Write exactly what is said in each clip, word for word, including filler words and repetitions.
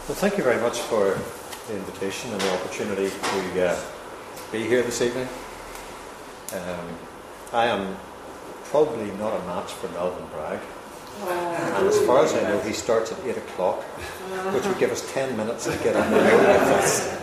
Well, thank you very much for the invitation and the opportunity to uh, be here this evening. Um, I am probably not a match for Melvin Bragg. And as far as I know, he starts at eight o'clock, which would give us ten minutes to get on the road with us.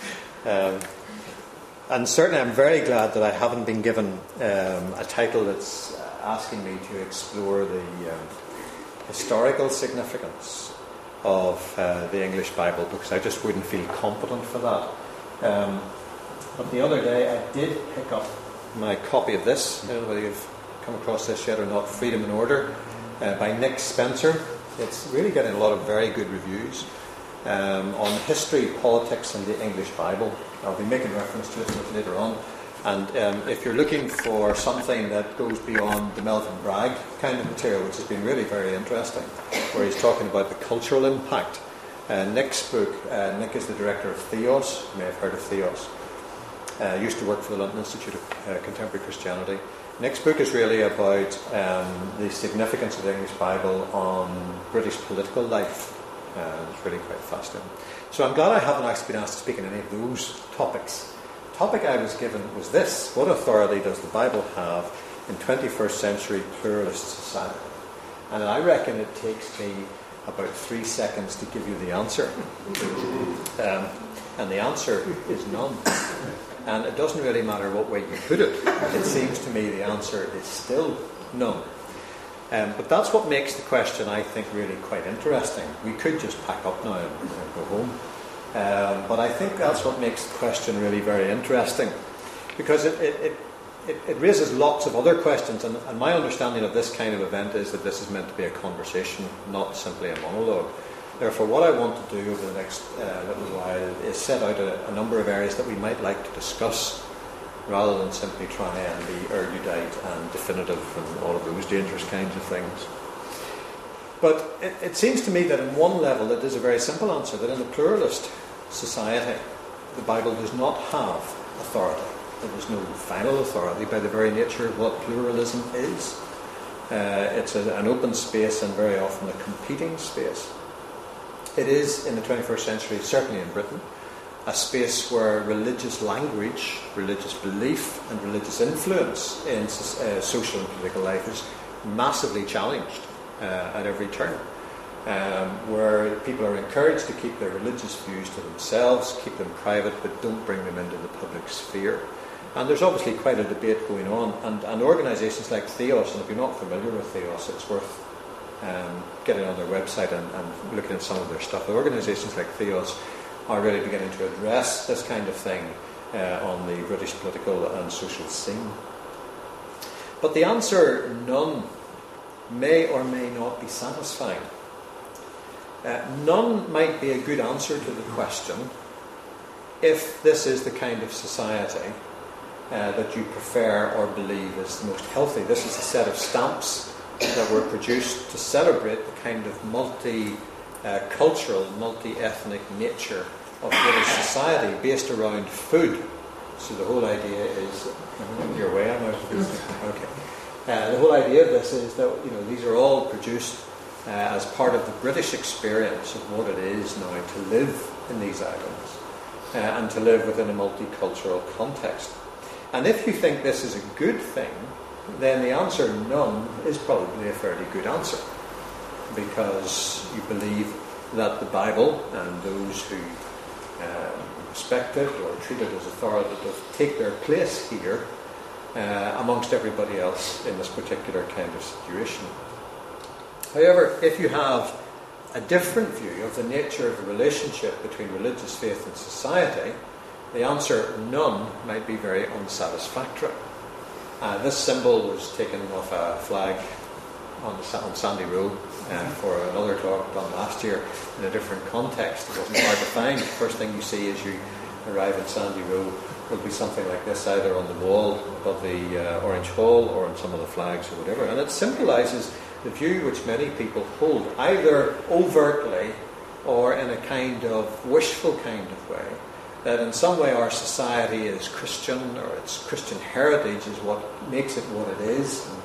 Um, and certainly I'm very glad that I haven't been given um, a title that's asking me to explore the um, historical significance of uh, the English Bible, because I just wouldn't feel competent for that. Um, but the other day I did pick up my copy of this. I don't know whether you've come across this yet or not, Freedom in Order, uh, by Nick Spencer. It's really getting a lot of very good reviews um, on history, politics and the English Bible. I'll be making reference to it later on. And um, if you're looking for something that goes beyond the Melvin Bragg kind of material, which has been really very interesting, where he's talking about the cultural impact, uh, Nick's book, uh, Nick is the director of Theos. You may have heard of Theos. Uh, used to work for the London Institute of uh, Contemporary Christianity. Nick's book is really about um, the significance of the English Bible on British political life. Uh, it's really quite fascinating. So I'm glad I haven't actually been asked to speak on any of those topics. The topic I was given was this: what authority does the Bible have in twenty-first century pluralist society? And I reckon it takes me about three seconds to give you the answer. Um, and the answer is none. And it doesn't really matter what way you put it. It seems to me the answer is still none. Um, but that's what makes the question, I think, really quite interesting. We could just pack up now and uh, go home. Um, but I think that's what makes the question really very interesting, because it, it, it, it raises lots of other questions, and, and my understanding of this kind of event is that this is meant to be a conversation, not simply a monologue. Therefore, what I want to do over the next uh, little while is set out a, a number of areas that we might like to discuss, rather than simply try and be erudite and definitive and all of those dangerous kinds of things. But it, it seems to me that on one level it is a very simple answer, that in a pluralist society the Bible does not have authority. There is no final authority by the very nature of what pluralism is. Uh, it's a, an open space, and very often a competing space. It is, in the twenty-first century, certainly in Britain, a space where religious language, religious belief and religious influence in uh, social and political life is massively challenged. Uh, at every turn, um, where people are encouraged to keep their religious views to themselves, keep them private, but don't bring them into the public sphere. And there's obviously quite a debate going on, and, and organisations like Theos, and if you're not familiar with Theos, it's worth um, getting on their website and, and looking at some of their stuff. The organisations like Theos are really beginning to address this kind of thing uh, on the British political and social scene. But the answer, none, may or may not be satisfying. Uh, none might be a good answer to the question if this is the kind of society uh, that you prefer or believe is the most healthy. This is a set of stamps that were produced to celebrate the kind of multi-cultural, uh, multi-ethnic nature of British society based around food. So the whole idea is, your way, I'm out of this. Okay. Uh, the whole idea of this is that, you know, these are all produced uh, as part of the British experience of what it is now to live in these islands uh, and to live within a multicultural context. And if you think this is a good thing, then the answer none is probably a fairly good answer, because you believe that the Bible and those who uh, respect it or treat it as authoritative take their place here Uh, amongst everybody else in this particular kind of situation. However, if you have a different view of the nature of the relationship between religious faith and society, the answer none might be very unsatisfactory. Uh, this symbol was taken off a flag on, the, on Sandy Row uh, for another talk done last year in a different context. It wasn't hard to find. The first thing you see as you arrive at Sandy Row will be something like this, either on the wall above the uh, Orange Hall or on some of the flags or whatever. And it symbolises the view which many people hold, either overtly or in a kind of wishful kind of way, that in some way our society is Christian, or its Christian heritage is what makes it what it is. And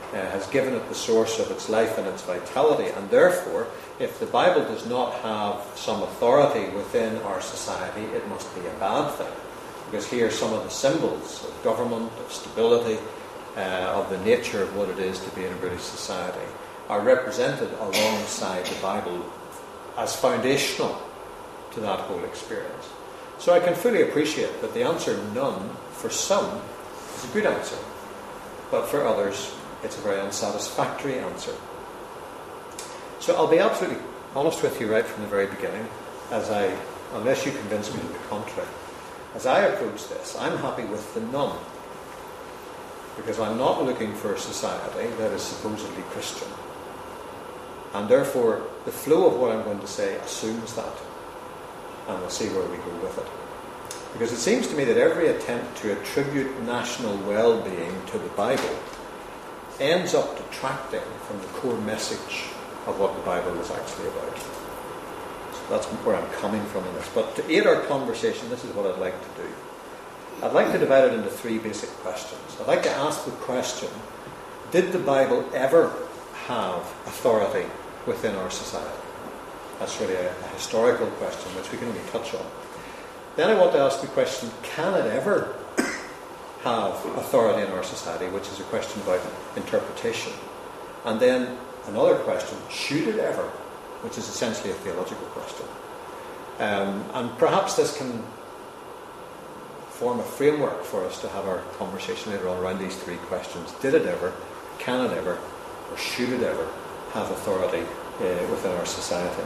uh, has given it the source of its life and its vitality. And therefore, if the Bible does not have some authority within our society, it must be a bad thing. Because here some of the symbols of government, of stability, uh, of the nature of what it is to be in a British society are represented alongside the Bible as foundational to that whole experience. So I can fully appreciate that the answer none for some is a good answer, but for others it's a very unsatisfactory answer. So I'll be absolutely honest with you right from the very beginning, as I, unless you convince me to the contrary. As I approach this, I'm happy with the none, because I'm not looking for a society that is supposedly Christian. And therefore, the flow of what I'm going to say assumes that. And we'll see where we go with it. Because it seems to me that every attempt to attribute national well-being to the Bible ends up detracting from the core message of what the Bible is actually about. So that's where I'm coming from in this. But to aid our conversation, this is what I'd like to do. I'd like to divide it into three basic questions. I'd like to ask the question, did the Bible ever have authority within our society? That's really a, a historical question which we can only touch on. Then I want to ask the question, can it ever have authority in our society, which is a question about interpretation. And then another question, should it ever, which is essentially a theological question. Um, and perhaps this can form a framework for us to have our conversation later on around these three questions. Did it ever, can it ever, or should it ever have authority uh, within our society?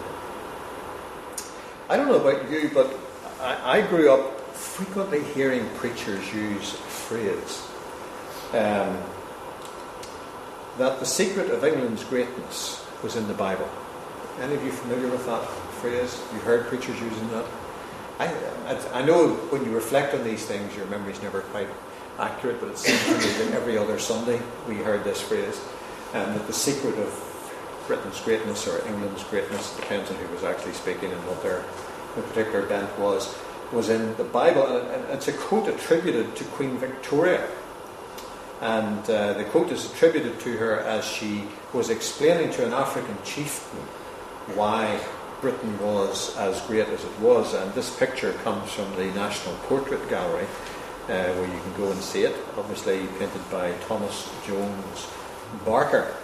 I don't know about you, but I, I grew up frequently hearing preachers use a phrase um, that the secret of England's greatness was in the Bible. Any of you familiar with that phrase? You heard preachers using that? I, I, I know when you reflect on these things, your memory's never quite accurate, but it seems to me that every other Sunday we heard this phrase, and um, that the secret of Britain's greatness or England's greatness, depends on who was actually speaking and what their, their particular bent was, was in the Bible. And, and it's a quote attributed to Queen Victoria. And uh, the quote is attributed to her as she was explaining to an African chieftain why Britain was as great as it was. And this picture comes from the National Portrait Gallery, uh, where you can go and see it, obviously painted by Thomas Jones Barker.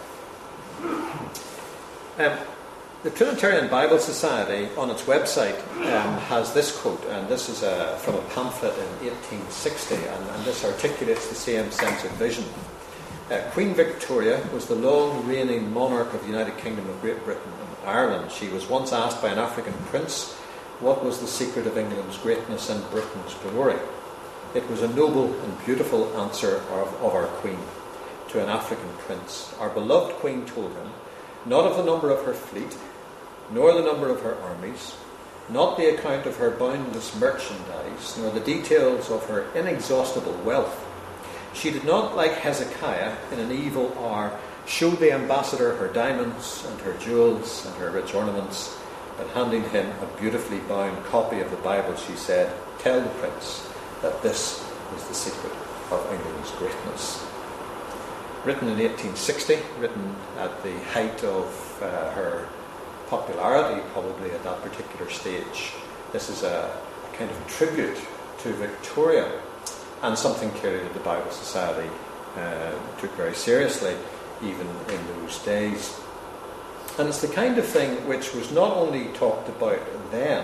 Um, the Trinitarian Bible Society on its website um, has this quote, and this is a, from a pamphlet in eighteen sixty, and, and this articulates the same sense of vision. Uh, Queen Victoria was the long reigning monarch of the United Kingdom of Great Britain and Ireland. She was once asked by an African prince what was the secret of England's greatness and Britain's glory. It was a noble and beautiful answer of, of our Queen to an African prince. Our beloved Queen told him, not of the number of her fleet, nor the number of her armies, not the account of her boundless merchandise, nor the details of her inexhaustible wealth. She did not, like Hezekiah, in an evil hour, show the ambassador her diamonds and her jewels and her rich ornaments, but handing him a beautifully bound copy of the Bible, she said, tell the prince that this is the secret of England's greatness. Written in eighteen sixty, written at the height of uh, her popularity, probably at that particular stage. This is a, a kind of tribute to Victoria, and something clearly that the Bible Society uh, took very seriously, even in those days. And it's the kind of thing which was not only talked about then,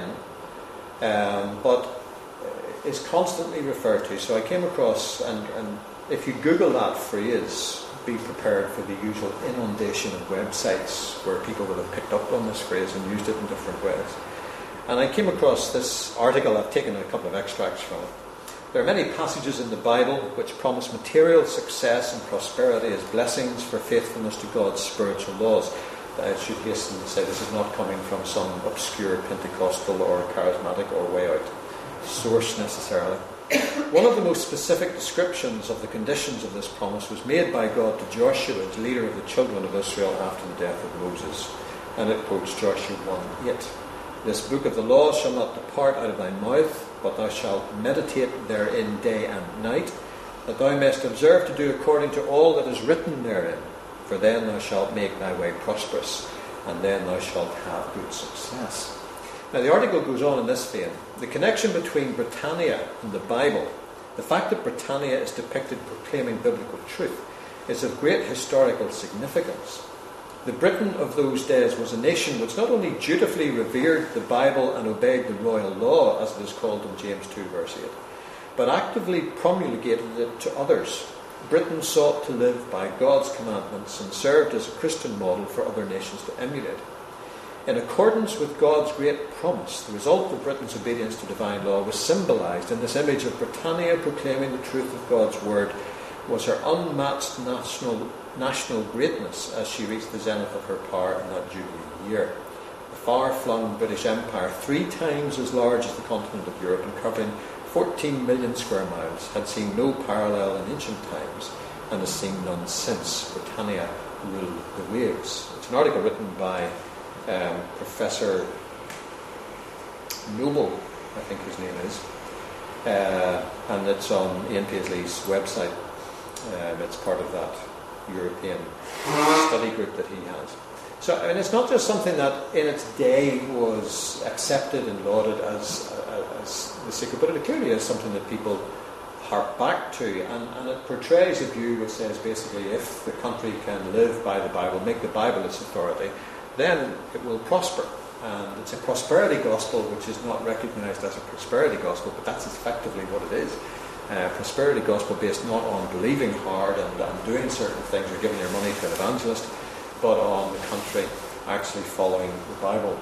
um, but is constantly referred to. So I came across, and, and if you Google that phrase, be prepared for the usual inundation of websites where people will have picked up on this phrase and used it in different ways. And I came across this article. I've taken a couple of extracts from it. There are many passages in the Bible which promise material success and prosperity as blessings for faithfulness to God's spiritual laws. I should hasten to say this is not coming from some obscure Pentecostal or charismatic or way out source necessarily. One of the most specific descriptions of the conditions of this promise was made by God to Joshua as leader of the children of Israel after the death of Moses. And it quotes Joshua one eight. This book of the law shall not depart out of thy mouth, but thou shalt meditate therein day and night, that thou mayest observe to do according to all that is written therein. For then thou shalt make thy way prosperous, and then thou shalt have good success. Now the article goes on in this vein. The connection between Britannia and the Bible, the fact that Britannia is depicted proclaiming biblical truth, is of great historical significance. The Britain of those days was a nation which not only dutifully revered the Bible and obeyed the royal law, as it is called in James two verse eight, but actively promulgated it to others. Britain sought to live by God's commandments and served as a Christian model for other nations to emulate. In accordance with God's great promise, the result of Britain's obedience to divine law was symbolised in this image of Britannia proclaiming the truth of God's word, was her unmatched national national greatness as she reached the zenith of her power in that Jubilee year. The far-flung British Empire, three times as large as the continent of Europe and covering fourteen million square miles, had seen no parallel in ancient times and has seen none since. Britannia ruled the waves. It's an article written by um, Professor Noble, I think his name is, uh, and it's on Ian Paisley's website. Um, it's part of that European study group that he has. So, I mean, it's not just something that in its day was accepted and lauded as, as the secret, but it clearly is something that people hark back to, and, and it portrays a view which says basically if the country can live by the Bible, make the Bible its authority, then it will prosper. And it's a prosperity gospel which is not recognised as a prosperity gospel, but that's effectively what it is. Uh, prosperity gospel based not on believing hard and, and doing certain things or giving your money to an evangelist, but on the country actually following the Bible.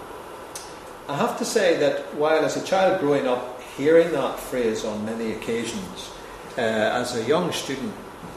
I have to say that while as a child growing up hearing that phrase on many occasions, uh, as a young student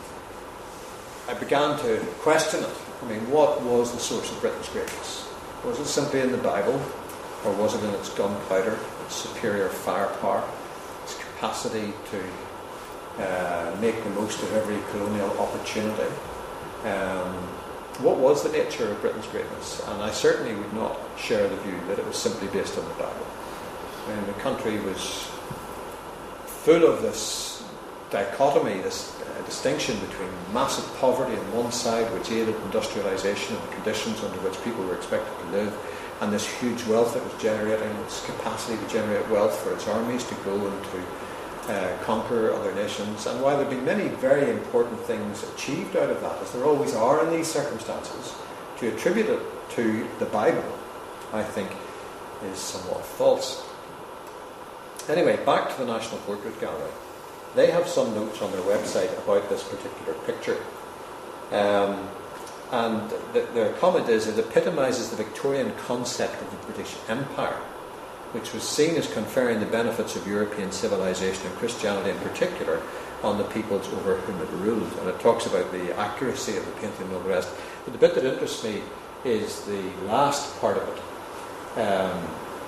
I began to question it. I mean, what was the source of Britain's greatness? Was it simply in the Bible, or was it in its gunpowder, its superior firepower, its capacity to uh, make the most of every colonial opportunity? Um, what was the nature of Britain's greatness? And I certainly would not share the view that it was simply based on the Bible. I mean, the country was full of this dichotomy, this uh, distinction between massive poverty on one side, which aided industrialisation and the conditions under which people were expected to live, and this huge wealth that was generating, its capacity to generate wealth for its armies to go and to uh, conquer other nations. And while there have been many very important things achieved out of that, as there always are in these circumstances, to attribute it to the Bible, I think, is somewhat false. Anyway, back to the National Portrait Gallery. They have some notes on their website about this particular picture. Um, and the, their comment is it epitomises the Victorian concept of the British Empire, which was seen as conferring the benefits of European civilization and Christianity in particular on the peoples over whom it ruled. And it talks about the accuracy of the painting and all the rest. But the bit that interests me is the last part of it. Um,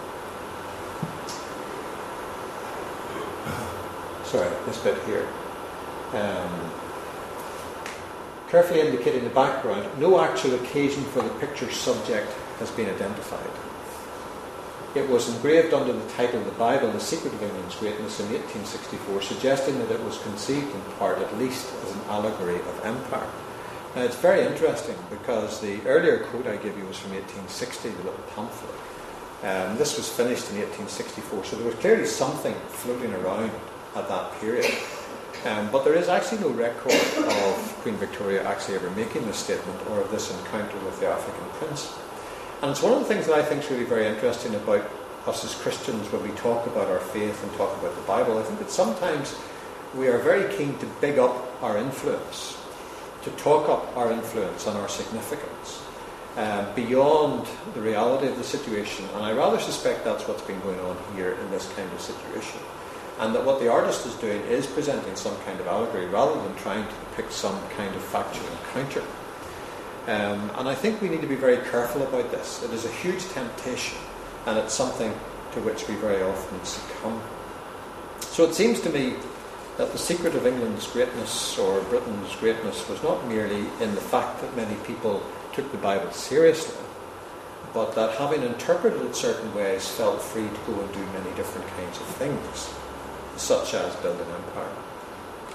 sorry, this bit here. Um, carefully indicating the background, no actual occasion for the picture's subject has been identified. It was engraved under the title The Bible, The Secret of England's Greatness in eighteen sixty-four, suggesting that it was conceived in part at least as an allegory of empire. Now it's very interesting because the earlier quote I gave you was from eighteen sixty, the little pamphlet. Um, this was finished in eighteen sixty-four, so there was clearly something floating around at that period. Um, but there is actually no record of Queen Victoria actually ever making this statement or of this encounter with the African prince. And it's one of the things that I think is really very interesting about us as Christians when we talk about our faith and talk about the Bible. I think that sometimes we are very keen to big up our influence, to talk up our influence and our significance uh, beyond the reality of the situation. And I rather suspect that's what's been going on here in this kind of situation. And that what the artist is doing is presenting some kind of allegory rather than trying to depict some kind of factual encounter. Um, and I think we need to be very careful about this. It is a huge temptation, and it's something to which we very often succumb. So it seems to me that the secret of England's greatness or Britain's greatness was not merely in the fact that many people took the Bible seriously, but that having interpreted it certain ways felt free to go and do many different kinds of things, such as build an empire.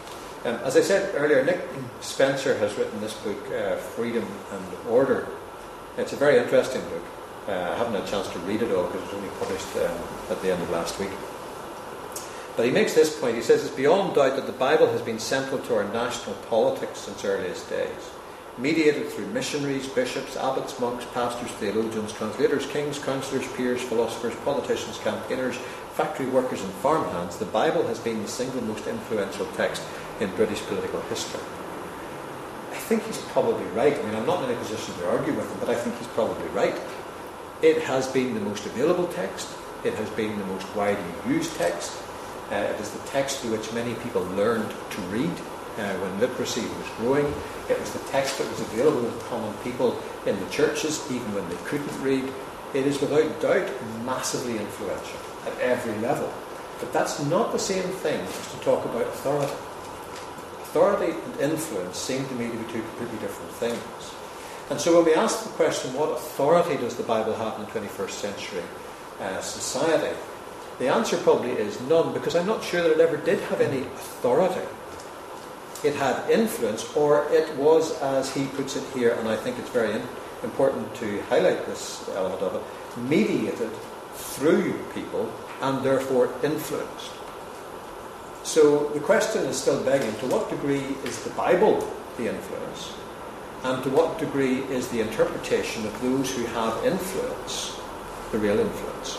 Um, as I said earlier, Nick Spencer has written this book, uh, Freedom and Order. It's a very interesting book. Uh, I haven't had a chance to read it all because it was only published um, at the end of last week. But he makes this point. He says, it's beyond doubt that the Bible has been central to our national politics since earliest days. Mediated through missionaries, bishops, abbots, monks, pastors, theologians, translators, kings, counsellors, peers, philosophers, politicians, campaigners, factory workers and farmhands, the Bible has been the single most influential text in British political history. I think he's probably right. I mean, I'm not in a position to argue with him, but I think he's probably right. It has been the most available text. It has been the most widely used text. Uh, it is the text through which many people learned to read uh, when literacy was growing. It was the text that was available to common people in the churches, even when they couldn't read. It is without doubt massively influential at every level. But that's not the same thing as to talk about authority. Authority and influence seem to me to be two completely different things. And so when we ask the question, what authority does the Bible have in the twenty-first century uh, society? The answer probably is none, because I'm not sure that it ever did have any authority. It had influence, or it was, as he puts it here, and I think it's very in- important to highlight this element of it, mediated through people and therefore influenced. So the question is still begging, to what degree is the Bible the influence? And to what degree is the interpretation of those who have influence the real influence?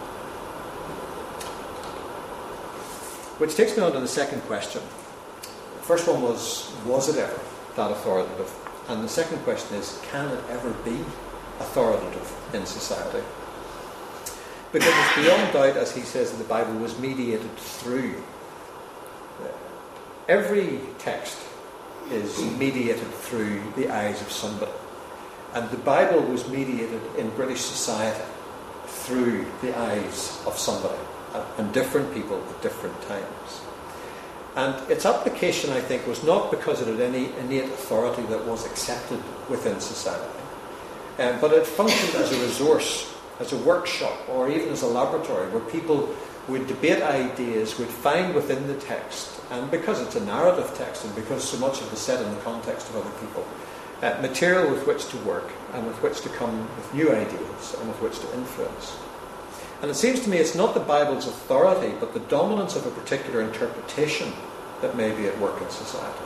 Which takes me on to the second question. The first one was, was it ever that authoritative? And the second question is, can it ever be authoritative in society? Because it's beyond doubt, as he says, that the Bible was mediated through. Every text is mediated through the eyes of somebody. And the Bible was mediated in British society through the eyes of somebody, and different people at different times. And its application, I think, was not because it had any innate authority that was accepted within society, um, but it functioned as a resource, as a workshop, or even as a laboratory where people would debate ideas, would find within the text, and because it's a narrative text and because so much of it is said in the context of other people, uh, material with which to work and with which to come with new ideas and with which to influence. And it seems to me it's not the Bible's authority, but the dominance of a particular interpretation that may be at work in society.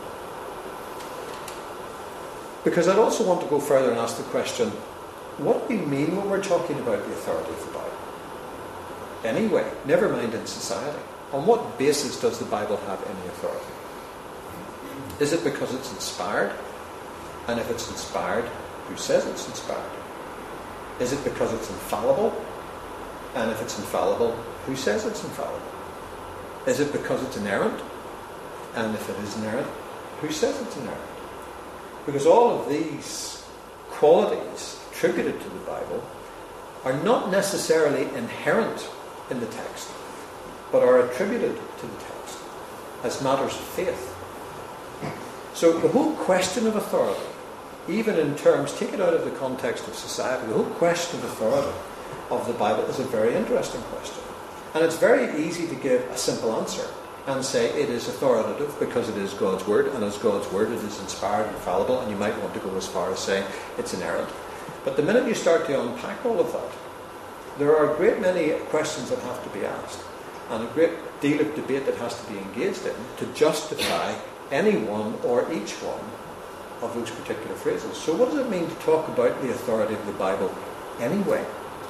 Because I'd also want to go further and ask the question, what do we mean when we're talking about the authority of the Bible? Anyway, never mind in society. On what basis does the Bible have any authority? Is it because it's inspired? And if it's inspired, who says it's inspired? Is it because it's infallible? And if it's infallible, who says it's infallible? Is it because it's inerrant? And if it is inerrant, who says it's inerrant? Because all of these qualities attributed to the Bible are not necessarily inherent in the text, but are attributed to the text as matters of faith. So the whole question of authority, even in terms, take it out of the context of society, the whole question of authority of the Bible is a very interesting question. And it's very easy to give a simple answer and say it is authoritative because it is God's word, and as God's word it is inspired and fallible, and you might want to go as far as saying it's inerrant. But the minute you start to unpack all of that, there are a great many questions that have to be asked, and a great deal of debate that has to be engaged in to justify any one or each one of those particular phrases. So what does it mean to talk about the authority of the Bible anyway?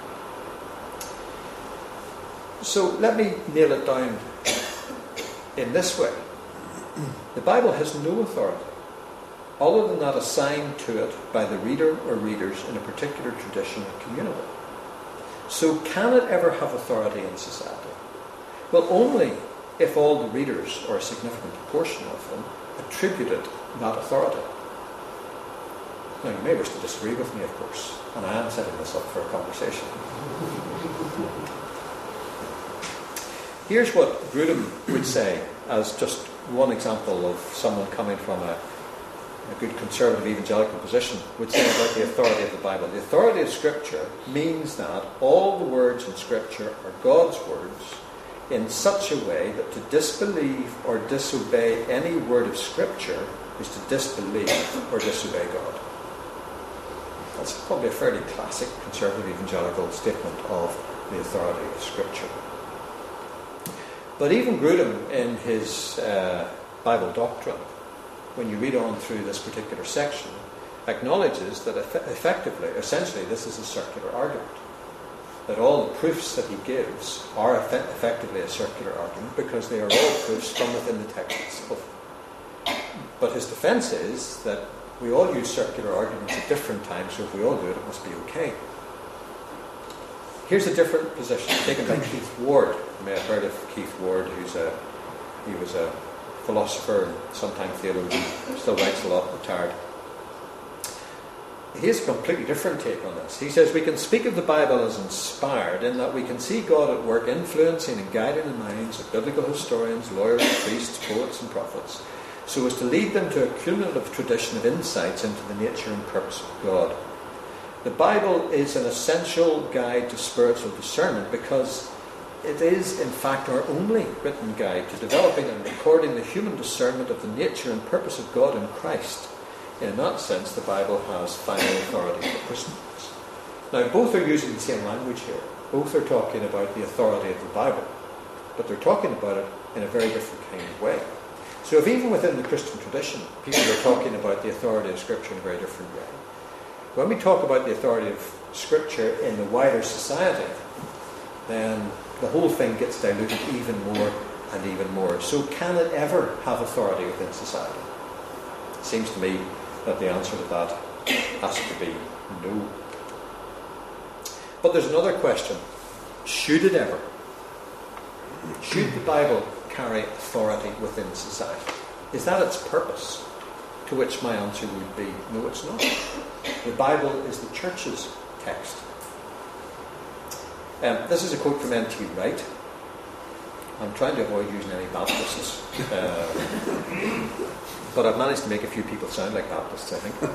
So let me nail it down in this way. The Bible has no authority other than that assigned to it by the reader or readers in a particular tradition or community. So can it ever have authority in society? Well, only if all the readers, or a significant proportion of them, attributed that authority. Now, you may wish to disagree with me, of course, and I am setting this up for a conversation. Here's what Grudem would say as just one example of someone coming from a, a good conservative evangelical position, would say about the authority of the Bible. The authority of Scripture means that all the words in Scripture are God's words, in such a way that to disbelieve or disobey any word of Scripture is to disbelieve or disobey God. That's probably a fairly classic conservative evangelical statement of the authority of Scripture. But even Grudem, in his uh, Bible doctrine, when you read on through this particular section, acknowledges that eff- effectively, essentially, this is a circular argument. That all the proofs that he gives are eff- effectively a circular argument because they are all proofs from within the text itself. But his defense is that we all use circular arguments at different times, so if we all do it, it must be okay. Here's a different position taken by Keith Ward. You may have heard of Keith Ward, who's a he was a philosopher and sometimes theologian, still writes a lot, retired. He has a completely different take on this. He says we can speak of the Bible as inspired in that we can see God at work influencing and guiding the minds of biblical historians, lawyers, priests, poets and prophets, so as to lead them to a cumulative tradition of insights into the nature and purpose of God. The Bible is an essential guide to spiritual discernment because it is, in fact, our only written guide to developing and recording the human discernment of the nature and purpose of God in Christ. In that sense, the Bible has final authority for Christians. Now, both are using the same language here. Both are talking about the authority of the Bible, but they're talking about it in a very different kind of way. So if even within the Christian tradition, people are talking about the authority of Scripture in a very different way, when we talk about the authority of Scripture in the wider society, then the whole thing gets diluted even more and even more. So can it ever have authority within society? It seems to me that the answer to that has to be no. But there's another question. Should it ever? Should the Bible carry authority within society? Is that its purpose? To which my answer would be, no, it's not. The Bible is the church's text. Um, this is a quote from N T Wright. I'm trying to avoid using any Baptists. Uh, but I've managed to make a few people sound like Baptists, I think.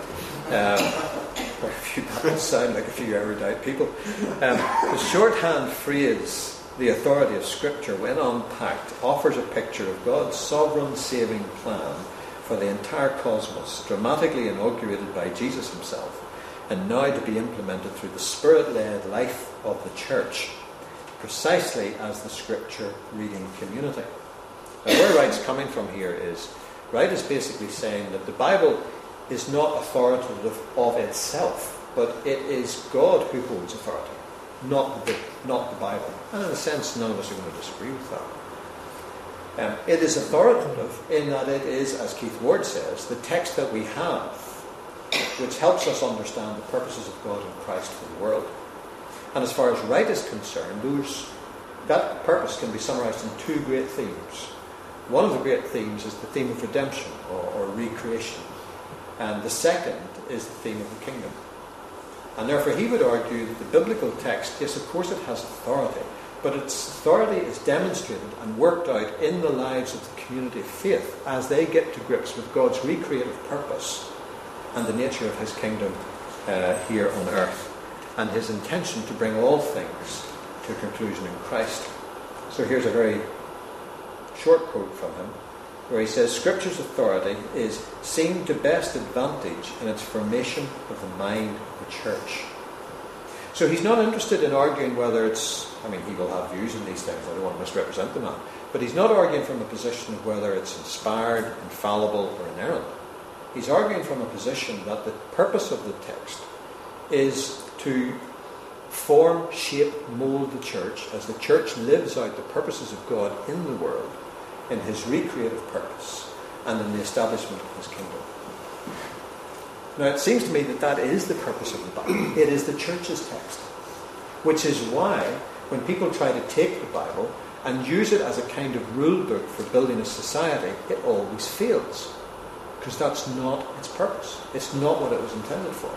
Um, or a few Baptists sound like a few erudite people. Um, the shorthand phrase, the authority of Scripture, when unpacked, offers a picture of God's sovereign saving plan for the entire cosmos, dramatically inaugurated by Jesus himself, and now to be implemented through the Spirit-led life of the church, precisely as the Scripture reading community. Now, where Wright's coming from here is, Wright is basically saying that the Bible is not authoritative of itself, but it is God who holds authority, not the, not the Bible. And in a sense, none of us are going to disagree with that. Um, it is authoritative in that it is, as Keith Ward says, the text that we have, which helps us understand the purposes of God in Christ for the world. And as far as Wright is concerned, those, that purpose can be summarized in two great themes. One of the great themes is the theme of redemption, or, or recreation. And the second is the theme of the kingdom. And therefore he would argue that the biblical text, yes, of course it has authority, but its authority is demonstrated and worked out in the lives of the community of faith as they get to grips with God's recreative purpose and the nature of his kingdom uh, here on earth, and his intention to bring all things to a conclusion in Christ. So here's a very short quote from him, where he says, Scripture's authority is seen to best advantage in its formation of the mind of the church. So he's not interested in arguing whether it's, I mean, he will have views on these things, I don't want to misrepresent the man, but he's not arguing from a position of whether it's inspired, infallible, or inerrant. He's arguing from a position that the purpose of the text is to form, shape, mould the church as the church lives out the purposes of God in the world, in his recreative purpose, and in the establishment of his kingdom. Now, it seems to me that that is the purpose of the Bible. It is the church's text, which is why when people try to take the Bible and use it as a kind of rule book for building a society, it always fails, because that's not its purpose. It's not what it was intended for.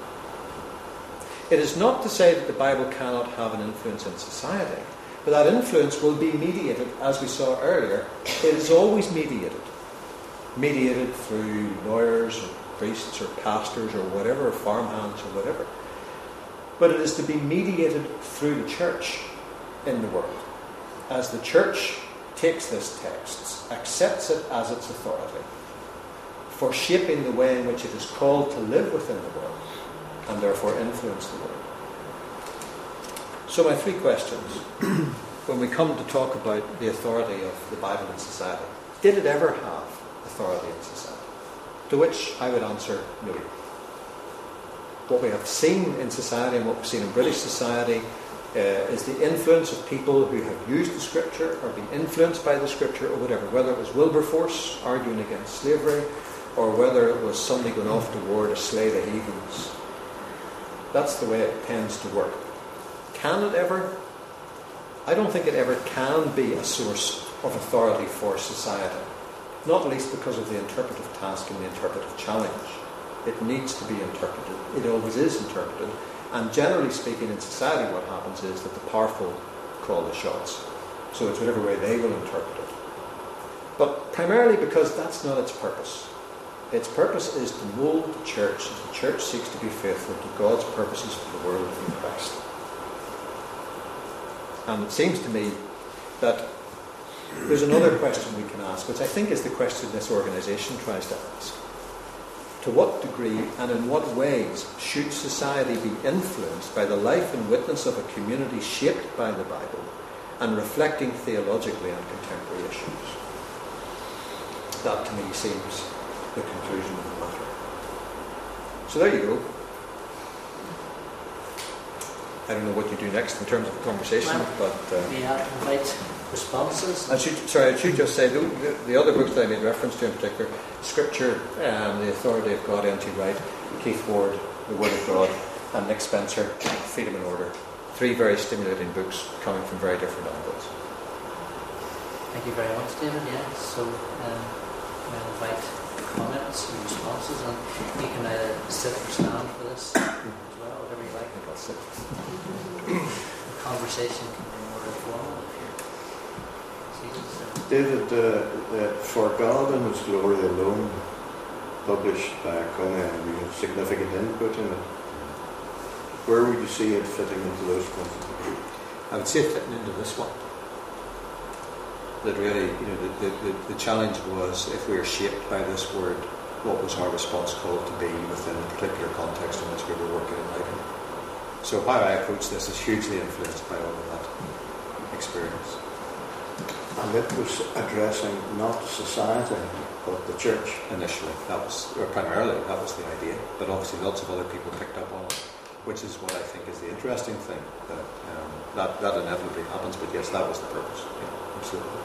It is not to say that the Bible cannot have an influence in society, but that influence will be mediated, as we saw earlier. It is always mediated. Mediated through lawyers or priests or pastors or whatever, or farmhands or whatever. But it is to be mediated through the church in the world. as the church takes this text, accepts it as its authority for shaping the way in which it is called to live within the world and therefore influence the world. So my three questions, when we come to talk about the authority of the Bible in society, did it ever have authority in society? To which I would answer, no. What we have seen in society and what we've seen in British society uh, is the influence of people who have used the Scripture or been influenced by the Scripture or whatever, whether it was Wilberforce arguing against slavery or whether it was somebody going off to war to slay the heathens. That's the way it tends to work. Can it ever? I don't think it ever can be a source of authority for society, not least because of the interpretive task and the interpretive challenge. It needs to be interpreted. It always is interpreted. And generally speaking, in society, what happens is that the powerful call the shots. So it's whatever way they will interpret it. But primarily because that's not its purpose. Its purpose is to mould the church as the church seeks to be faithful to God's purposes for the world in Christ. And it seems to me that there's another question we can ask, which I think is the question this organisation tries to ask. To what degree and in what ways should society be influenced by the life and witness of a community shaped by the Bible and reflecting theologically on contemporary issues? That to me seems the conclusion of the matter. So there you go. I don't know what you do next in terms of the conversation, well, but... Uh, we have to invite responses. I should, sorry, I should just say, the, the, the other books that I made reference to in particular, Scripture, um, The Authority of God, N T Wright, Keith Ward, The Word of God, and Nick Spencer, Freedom and Order. Three very stimulating books coming from very different angles. Thank you very much, David. Yeah, so um, I'll invite comments and responses, and you can either sit or stand for this as well, whatever you like. I'll sit. The conversation can be more informal if you're seated. So. David, uh, uh, For God and His Glory Alone, published by Coney, and you have significant input in it. Where would you see it fitting into those principles? I would see it fitting into this one. That really, you know, the, the, the challenge was, if we are shaped by this word, what was our response called to be within the particular context in which we were working and writing? So how I approach this is hugely influenced by all of that experience. And it was addressing not society, but the church. Initially, that was, or primarily, that was the idea. But obviously lots of other people picked up on it, which is what I think is the interesting thing, that um, that, that inevitably happens. But yes, that was the purpose. Yeah, absolutely.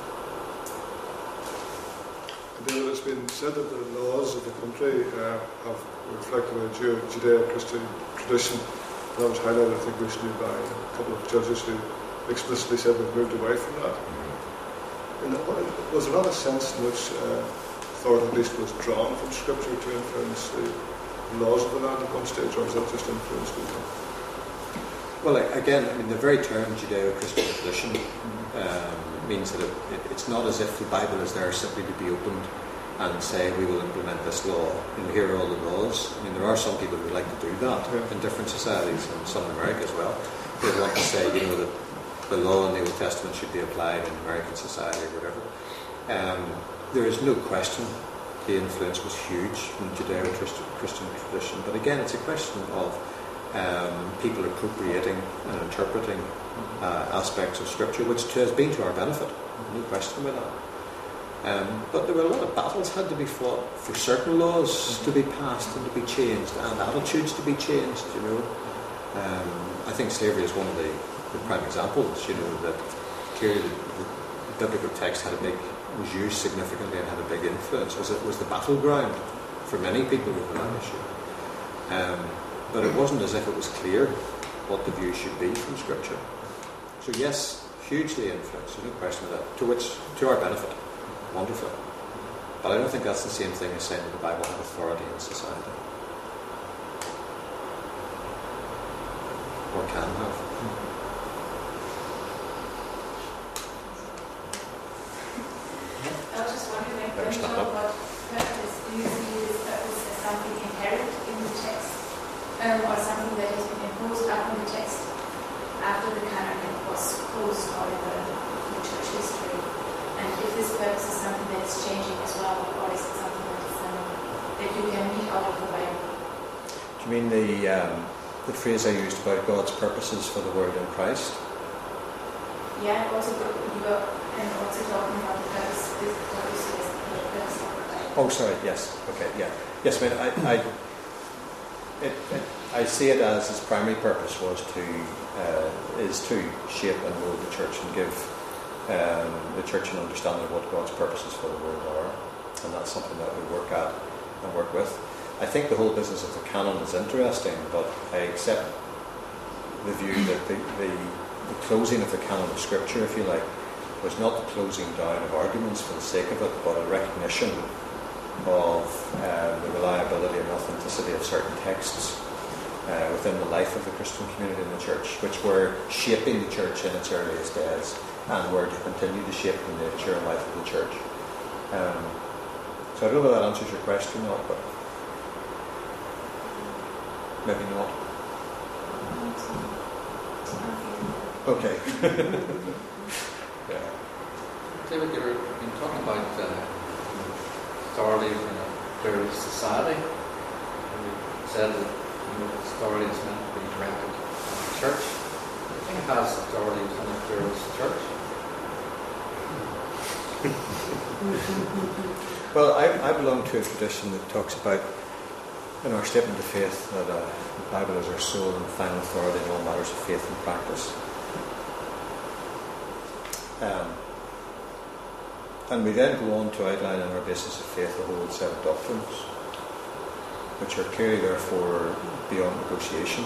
David, it's been said that the laws of the country uh, have reflected a Judeo-Christian tradition. And that was highlighted, I think, recently by a couple of judges who explicitly said we've moved away from that. And was there not a sense in which uh, thought at least was drawn from Scripture to influence the laws of the land at one stage, or is that just influenced people? Well, again, I mean, the very term Judeo-Christian tradition um, means that it, it, it's not as if the Bible is there simply to be opened and say we will implement this law. You know, here are all the laws. I mean, there are some people who like to do that yeah. in different societies, and some in America as well. They want to say, you know, that the law in the Old Testament should be applied in American society or whatever. Um, there is no question the influence was huge in Judeo-Christian tradition, but again, it's a question of um, people appropriating and interpreting uh, aspects of Scripture, which has been to our benefit, no question about that. Um, but there were a lot of battles had to be fought for certain laws to be passed and to be changed, and attitudes to be changed. You know, um, I think slavery is one of the, the prime examples. You know, that clearly the, the biblical text had a big was used significantly and had a big influence. Was it was the battleground for many people over that issue. Um, but it wasn't as if it was clear what the view should be from Scripture. So yes, hugely influenced. There's no question of that. To which, to our benefit. Wonderful. But I don't think that's the same thing as saying that the Bible had authority in society. Or can have. I was just wondering, like, when you talk about purpose, do you see this purpose as something inherent in the text, um, or something that has been imposed upon the text after the canon was closed, or the purpose is something that's changing as well, or is it something that is um, that you can read out of the Bible? Do you mean the um, the phrase I used about God's purposes for the world in Christ? Yeah, also you were and also talking about the purpose, this purpose is the purpose of the Bible. Oh, sorry. Yes. Okay. Yeah. Yes. I mean, I, I, it, it, I see it as its primary purpose was to uh, is to shape and mold the church and give um, the church an understanding of what God's purposes for the world are, and that's something that we work at and work with. I think the whole business of the canon is interesting, but I accept the view that the, the, the closing of the canon of Scripture, if you like, was not the closing down of arguments for the sake of it, but a recognition of uh, the reliability and authenticity of certain texts uh, within the life of the Christian community in the church, which were shaping the church in its earliest days and were to continue to shape the nature and life of the church. Um, so I don't know if that answers your question or not, but maybe not. Okay. Yeah. David, you've been talking about uh, authority in a pluralist society. And you said that you know, authority is meant to be directed at the church. I think it has authority within a pluralist church. Well, I, I belong to a tradition that talks about, in our statement of faith, that uh, the Bible is our sole and final authority in all matters of faith and practice. Um, and we then go on to outline on our basis of faith a whole set of doctrines, which are clearly therefore beyond negotiation.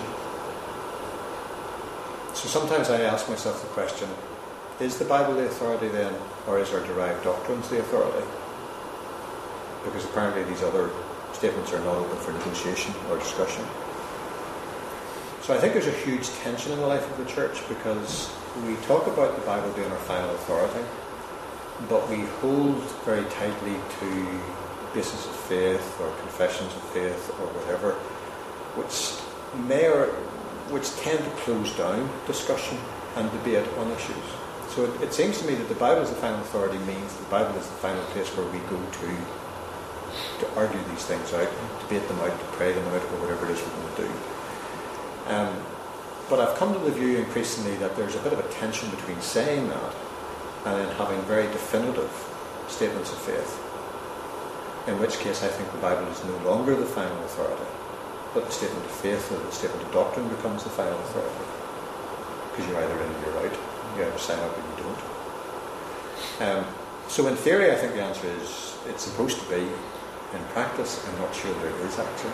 So sometimes I ask myself the question, is the Bible the authority then, or is our derived doctrines the authority? Because apparently these other statements are not open for negotiation or discussion. So I think there's a huge tension in the life of the church, because we talk about the Bible being our final authority, but we hold very tightly to basis of faith or confessions of faith or whatever, which may or which tend to close down discussion and debate on issues. So it, it seems to me that the Bible as the final authority means the Bible is the final place where we go to to argue these things out, debate them out, to pray them out, or whatever it is we're going to do. Um, but I've come to the view increasingly that there's a bit of a tension between saying that and then having very definitive statements of faith, in which case I think the Bible is no longer the final authority, but the statement of faith or the statement of doctrine becomes the final authority, because you're either in or you're out. You either sign up or you don't. Um, so in theory I think the answer is it's supposed to be. In practice I'm not sure there is actually.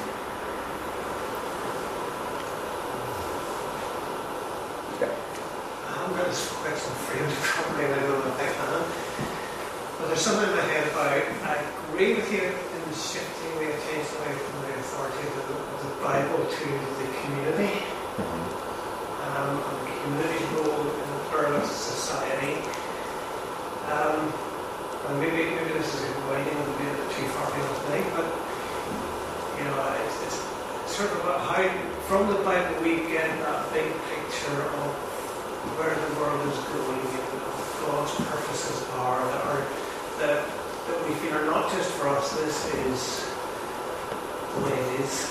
Yeah. I'm going to question for you to probably I don't know if I can. But there's something in my head about, I agree with you in shifting the attention away from the authority of the, of the Bible to the community. Mm-hmm. Um, and the community's role in a pluralist society. Um, and maybe, maybe this is winding a bit too far beyond tonight, but you know, it's, it's sort of about how, from the Bible, we get that big picture of where the world is going and what God's purposes are that are that that we feel are not just for us. This is the way it is,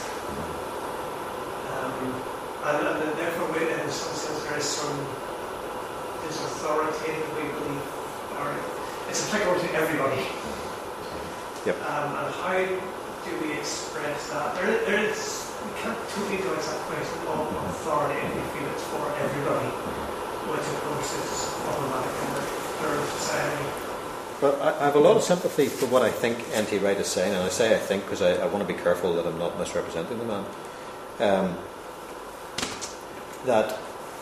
um, and, and therefore, we, in some sense, there is some this authority that we believe are it's applicable to everybody. Yep. Um, and how do we express that? There, there is we can't totally do that question of authority if we feel it's for everybody, which of course is problematic in the third society. Well, I, I have a lot of sympathy for what I think N T Wright is saying, and I say I think because I, I want to be careful that I'm not misrepresenting the man. Um, that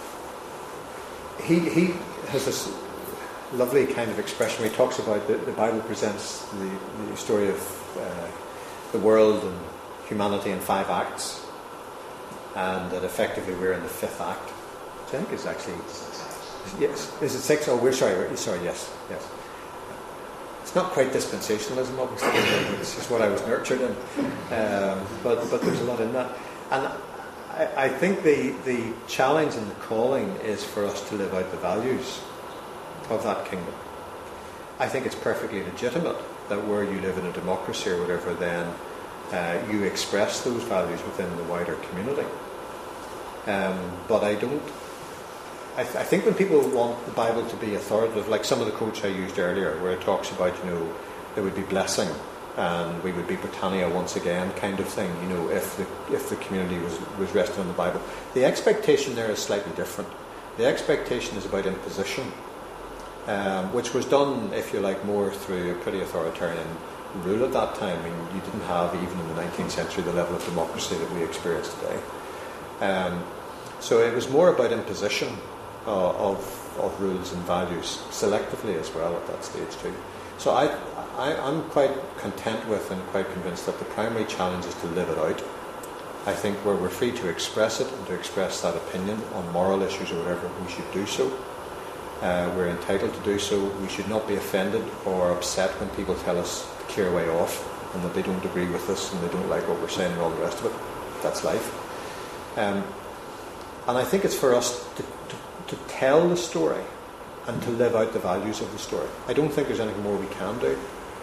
he he has this lovely kind of expression where he talks about the, the Bible presents the, the story of uh, the world and humanity in five acts, and that effectively we're in the fifth act, which I think is actually yes, is it six? Oh, we're sorry, we're, sorry, yes, yes. It's not quite dispensationalism, obviously. It's just what I was nurtured in, um, but but there's a lot in that, and I, I think the the challenge and the calling is for us to live out the values of that kingdom. I think it's perfectly legitimate that where you live in a democracy or whatever, then uh, you express those values within the wider community. Um, but I don't. I, th- I think when people want the Bible to be authoritative, like some of the quotes I used earlier, where it talks about, you know, there would be blessing and we would be Britannia once again, kind of thing. You know, if the if the community was was resting on the Bible, the expectation there is slightly different. The expectation is about imposition, um, which was done, if you like, more through a pretty authoritarian rule at that time. I mean, you didn't have, even in the nineteenth century, the level of democracy that we experience today. Um, so it was more about imposition uh, of of rules and values selectively as well at that stage too. So I, I I'm quite content with and quite convinced that the primary challenge is to live it out. I think where we're free to express it and to express that opinion on moral issues or whatever, we should do so. Uh, we're entitled to do so. We should not be offended or upset when people tell us to clear away off and that they don't agree with us and they don't like what we're saying and all the rest of it. That's life. Um, and I think it's for us to, to, to tell the story and to live out the values of the story. I don't think there's anything more we can do.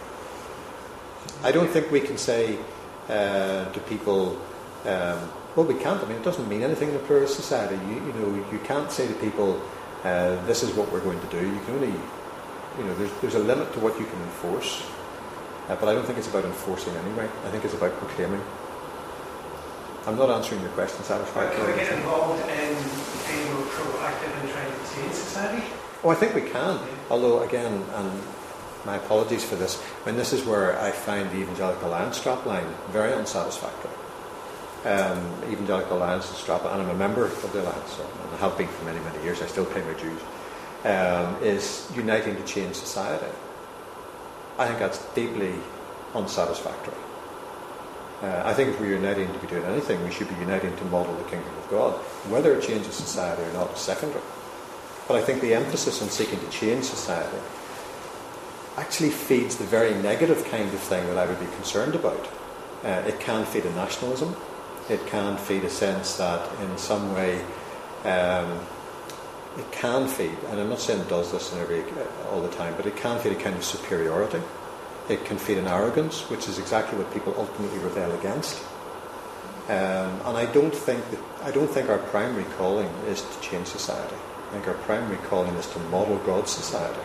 I don't think we can say uh, to people, um, well, we can't. I mean, it doesn't mean anything in a pluralist society. You, you know, you can't say to people, uh, this is what we're going to do. You can only, you know, there's, there's a limit to what you can enforce. Uh, but I don't think it's about enforcing anyway. I think it's about proclaiming. I'm not answering your question satisfactorily. Can we get involved in being more proactive in trying to change society? Oh, I think we can. Although, again, and my apologies for this, I mean, this is where I find the Evangelical Alliance strapline very unsatisfactory. Um, Evangelical Alliance is strapline, and I'm a member of the Alliance, so, and I have been for many, many years, I still pay my dues, um, is uniting to change society. I think that's deeply unsatisfactory. Uh, I think if we're uniting to be doing anything, we should be uniting to model the kingdom of God. Whether it changes society or not is secondary. But I think the emphasis on seeking to change society actually feeds the very negative kind of thing that I would be concerned about. Uh, it can feed a nationalism. It can feed a sense that in some way um, it can feed, and I'm not saying it does this in every, all the time, but it can feed a kind of superiority. It can feed an arrogance, which is exactly what people ultimately rebel against. Um, and I don't think that I don't think our primary calling is to change society. I think our primary calling is to model God's society.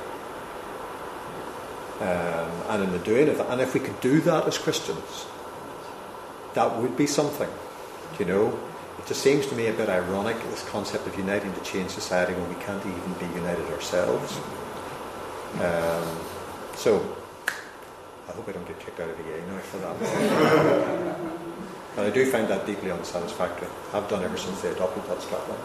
Um, and in the doing of that, and if we could do that as Christians, that would be something. You know, it just seems to me a bit ironic, this concept of uniting to change society when we can't even be united ourselves. Um, so. I hope I don't get kicked out of the A now for that. But I do find that deeply unsatisfactory. I've done ever since they adopted that strapline.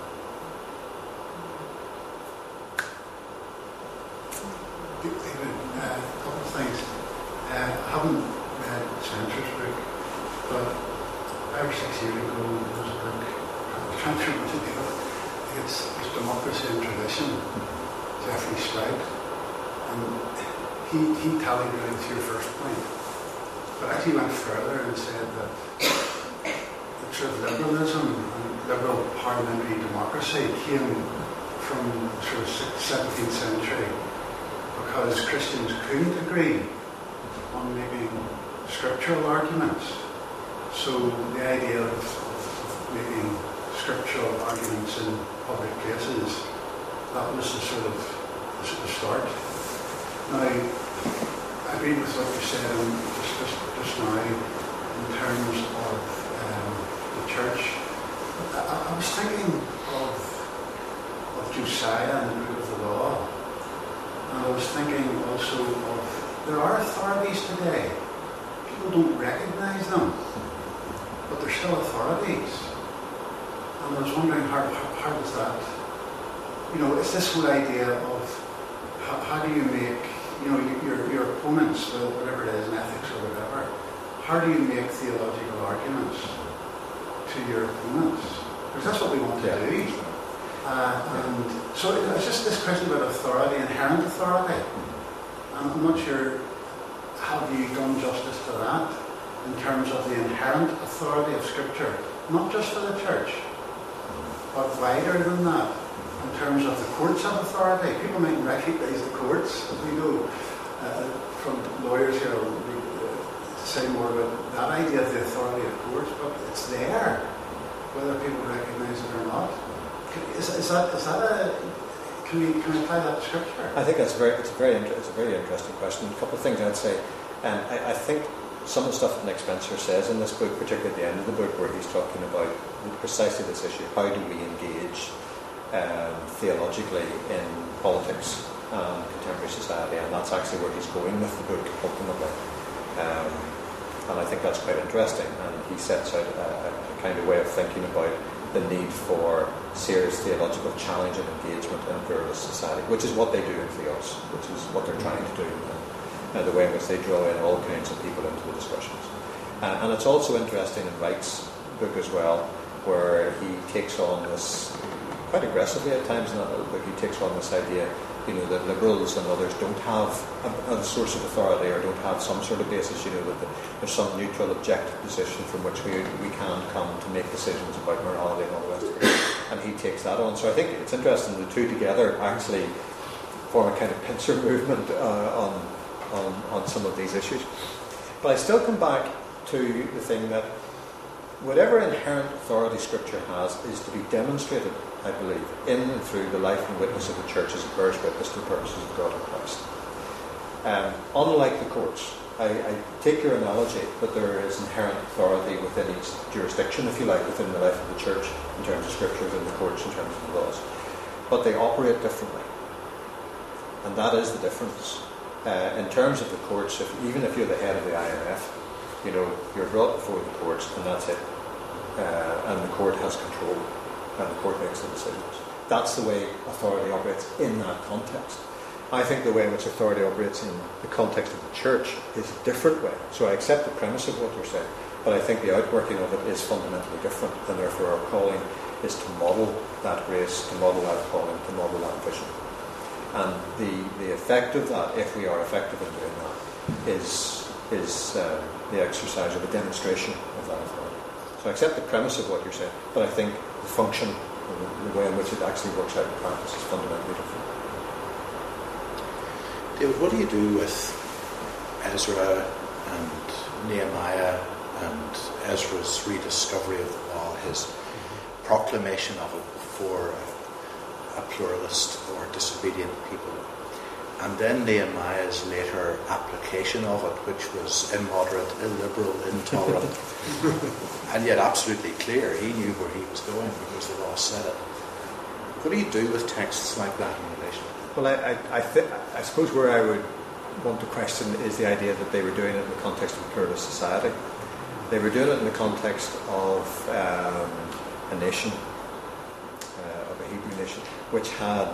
David, uh, a couple of things. Uh, I haven't read Center's book, but five or six years ago there was a book, I'm trying to remember the name of it. I think it's, it's Democracy and Tradition, Jeffrey Sprout. And He, he tallied it with your first point, but actually went further and said that the sort of liberalism and liberal parliamentary democracy came from sort of seventeenth century because Christians couldn't agree on making scriptural arguments. So the idea of, of making scriptural arguments in public places, that was the sort of the start. Now, I agree with what you said um, just, just, just now in terms of um, the church. I, I was thinking of, of Josiah and the Book of the Law, and I was thinking also of, there are authorities today. People don't recognise them, but they're still authorities. And I was wondering how, how, how does that, you know, it's this whole idea of how, how do you make, you know, your, your opponents, whatever it is, in ethics or whatever, how do you make theological arguments to your opponents? Because that's what we want to yeah. do. Uh, and so it's just this question about authority, inherent authority. And I'm not sure, have you done justice to that in terms of the inherent authority of Scripture, not just for the church, but wider than that. In terms of the courts of authority, people might recognise the courts, as we know, uh, from lawyers here, we, uh, say more about that idea of the authority of courts, but it's there, whether people recognise it or not. Is, is that is that a can we can we apply that to scripture? I think that's very it's a very inter- it's a very interesting question. A couple of things I'd say. Um, I, I think some of the stuff that Nick Spencer says in this book, particularly at the end of the book, where he's talking about precisely this issue: how do we engage um, theologically in politics and contemporary society? And that's actually where he's going with the book ultimately. Um, and I think that's quite interesting. And he sets out a, a kind of way of thinking about the need for serious theological challenge and engagement in a pluralist society, which is what they do in Theos, which is what they're trying to do, and uh, the way in which they draw in all kinds of people into the discussions. Uh, and it's also interesting in Wright's book as well, where he takes on this, quite aggressively at times in that little book, he takes on this idea, you know, that liberals and others don't have a, a source of authority or don't have some sort of basis, you know, that the, there's some neutral, objective position from which we we can come to make decisions about morality and all the rest of it. And he takes that on. So I think it's interesting, the two together actually form a kind of pincer movement uh, on, on, on some of these issues. But I still come back to the thing that whatever inherent authority Scripture has is to be demonstrated, I believe, in and through the life and witness of the church as it bears witness to the purposes of God in Christ. Um, unlike the courts, I, I take your analogy that there is inherent authority within each jurisdiction, if you like, within the life of the church, in terms of Scripture, within the courts, in terms of the laws. But they operate differently. And that is the difference. Uh, in terms of the courts, if, even if you're the head of the I M F, you know, you're brought before the courts and that's it. Uh, and the court has control and the court makes the decisions. That's the way authority operates in that context. I think the way in which authority operates in the context of the church is a different way. So I accept the premise of what you're saying, but I think the outworking of it is fundamentally different, and therefore our calling is to model that grace, to model that calling, to model that vision. And the, the effect of that, if we are effective in doing that, is, is uh, the exercise of a demonstration of that authority. So I accept the premise of what you're saying, but I think the function, the, the way in which it actually works out in practice is fundamentally different. David, what do you do with Ezra and Nehemiah and Ezra's rediscovery of the law, his proclamation of it before a, a pluralist or disobedient people, and then Nehemiah's later application of it, which was immoderate, illiberal, intolerant, and yet absolutely clear. He knew where he was going because the law said it. What do you do with texts like that in relation? Well, I, I, I, th- I suppose where I would want to question is the idea that they were doing it in the context of a pluralist society. They were doing it in the context of um, a nation, uh, of a Hebrew nation, which had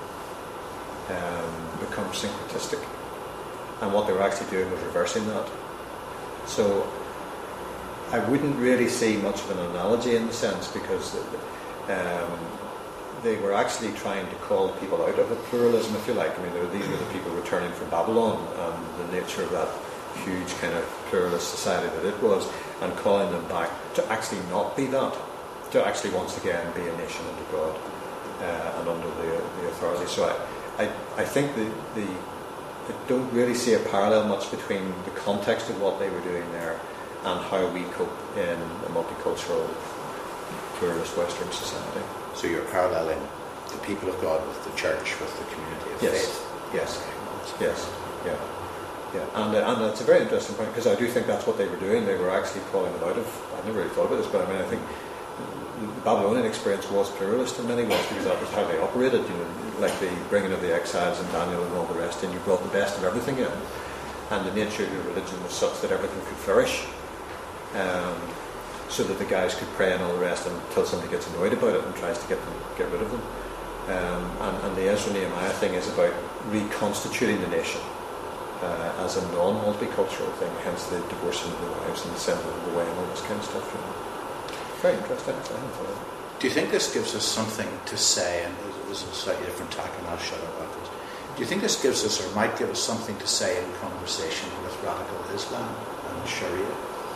um, become syncretistic. And what they were actually doing was reversing that. So I wouldn't really see much of an analogy in the sense, because um, they were actually trying to call people out of a pluralism, if you like. I mean, were, these were the people returning from Babylon and the nature of that huge kind of pluralist society that it was, and calling them back to actually not be that, to actually once again be a nation under God uh, and under the, the authority. So I, I, I think the, the I don't really see a parallel much between the context of what they were doing there and how we cope in a multicultural pluralist Western society. So you're paralleling the people of God with the church, with the community of yes. faith. Yes, yes, yeah, yeah. And uh, and it's a very interesting point, because I do think that's what they were doing. They were actually calling them out of. I never really thought about this, but I mean, I think the Babylonian experience was pluralist in many ways, because that was how they operated. You know, like the bringing of the exiles and Daniel and all the rest, and you brought the best of everything in. And the nature of your religion was such that everything could flourish. Um, so that the guys could pray and all the rest until somebody gets annoyed about it and tries to get them, get rid of them. Um, and, and the Ezra Nehemiah thing is about reconstituting the nation uh, as a non-multicultural thing, hence the divorcing of the wives and the sending them away and all this kind of stuff. You know. Very interesting. Do you think this gives us something to say, and this is a slightly different tack, and I'll shut up about this. Do you think this gives us, or might give us, something to say in conversation with radical Islam and Sharia?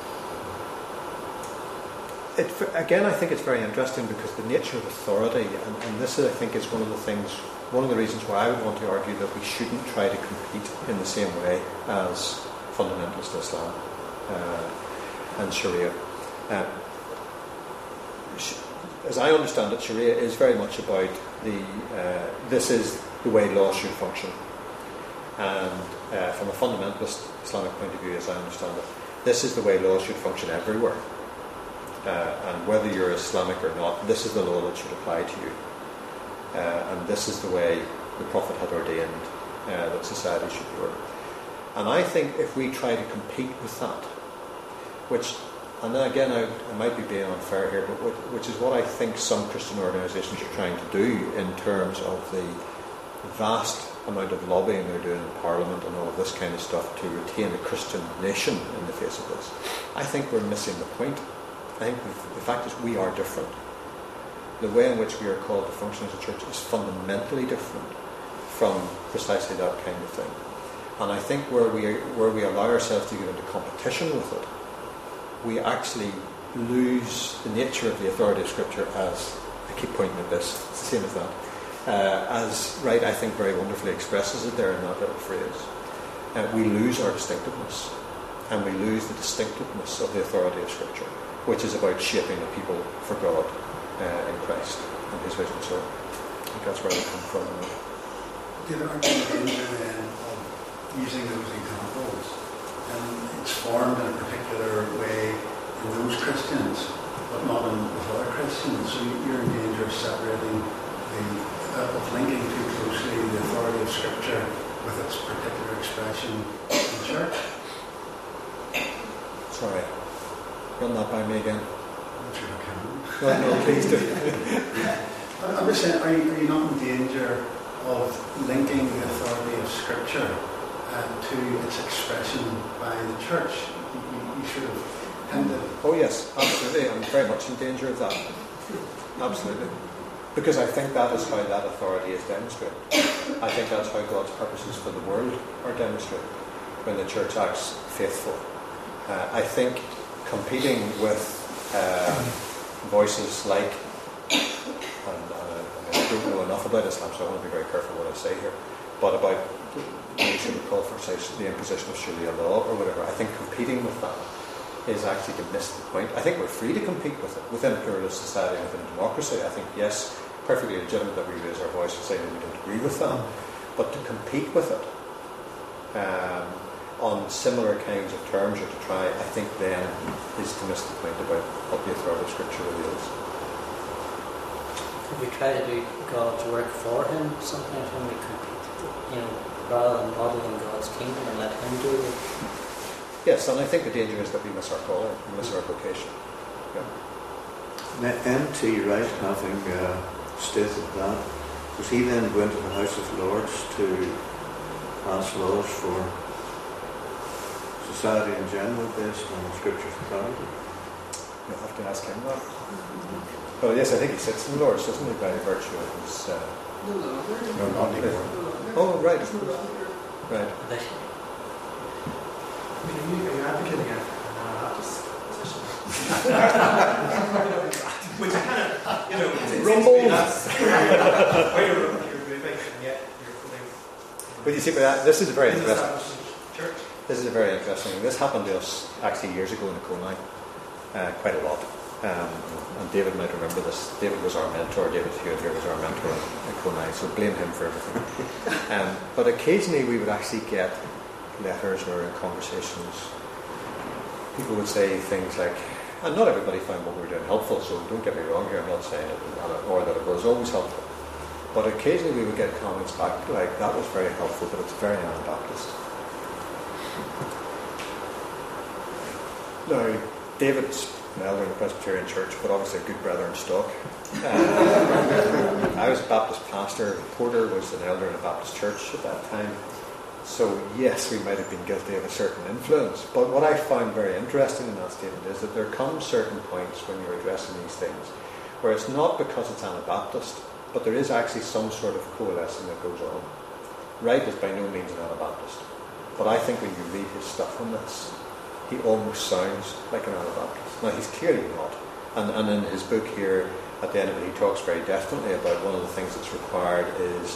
It, again, I think it's very interesting, because the nature of authority, and, and this I think is one of the things one of the reasons why I would want to argue that we shouldn't try to compete in the same way as fundamentalist Islam uh, and Sharia. Uh, as I understand it, Sharia is very much about the, uh, this is the way law should function. And uh, from a fundamentalist Islamic point of view, as I understand it, this is the way law should function everywhere. Uh, and whether you're Islamic or not, this is the law that should apply to you. Uh, and this is the way the Prophet had ordained uh, that society should work. And I think if we try to compete with that, which, and then again I, I might be being unfair here, but which, which is what I think some Christian organisations are trying to do in terms of the vast amount of lobbying they're doing in Parliament and all of this kind of stuff to retain a Christian nation in the face of this. I think we're missing the point. I think the, the fact is we are different. The way in which we are called to function as a church is fundamentally different from precisely that kind of thing. And I think where we where we allow ourselves to get into competition with it, we actually lose the nature of the authority of Scripture as, I keep pointing at this, it's the same as that, uh, as Wright, I think, very wonderfully expresses it there in that little phrase. Uh, we lose our distinctiveness, and we lose the distinctiveness of the authority of Scripture, which is about shaping the people for God uh, in Christ and His vision. So I think that's where we come from. Did aren't you in danger then of using those examples, and it's formed in a particular way in those Christians, but not in with other Christians? So you're in danger of separating the uh, of linking too closely the authority of Scripture with its particular expression in the church. Sorry, run that by me again. I'm sure I can. No, no, please do. I'm just saying, are you, are you not in danger of linking the authority of Scripture uh, to its expression by the church? You, you, you should have tended. Oh yes, absolutely. I'm very much in danger of that. Absolutely. Because I think that is how that authority is demonstrated. I think that's how God's purposes for the world are demonstrated when the church acts faithful. Uh, I think competing with uh, voices like, and uh, I don't know enough about Islam, so I want to be very careful what I say here, but about what should we call for, say, the imposition of Sharia law or whatever. I think competing with that is actually to miss the point. I think we're free to compete with it within a pluralist society, within a democracy. I think, yes, perfectly legitimate that we raise our voice and say that we don't agree with that, but to compete with it um, on similar kinds of terms, or to try, I think then is to miss the point about what the authority of Scripture really is. We try to do God's work for Him sometimes when we compete, you know, rather than modelling God's kingdom and let Him do it. Yes, and I think the danger is that we miss our calling, we miss our vocation. Yeah. N T Wright, having uh, stated that, was he then going to the House of Lords to pass laws for society in general based on Scripture's authority? You'll have to ask him that. Well, yes, I think he sits in the Lords, doesn't he, by virtue of his... Uh, No, not anymore. oh, right, of course. Right. I mean, are you advocating a Anabaptist position? Which I kind of, you know, it Rumble. That's where you're moving, and yet you're putting. But you see, but that, this is a very interesting. Church. This is a very interesting thing. This happened to us actually years ago in Coney, uh, quite a lot. Um, and David might remember this. David was our mentor. David Hewitt here was our mentor in Coney, so blame him for everything. Um, but occasionally we would actually get letters or in conversations. People would say things like, and not everybody found what we were doing helpful, so don't get me wrong here, I'm not saying it, or that it was always helpful. But occasionally we would get comments back like, that was very helpful, but it's very Anabaptist. Now, David's an elder in the Presbyterian Church, but obviously a good brother in stock. Uh, I was a Baptist pastor. Porter was an elder in a Baptist church at that time. So yes, we might have been guilty of a certain influence. But what I found very interesting in that statement is that there come certain points when you're addressing these things where it's not because it's Anabaptist, but there is actually some sort of coalescing that goes on. Wright is by no means an Anabaptist. But I think when you read his stuff on this, he almost sounds like an Anabaptist. Now, he's clearly not. And, and in his book here, at the end of it, he talks very definitely about one of the things that's required is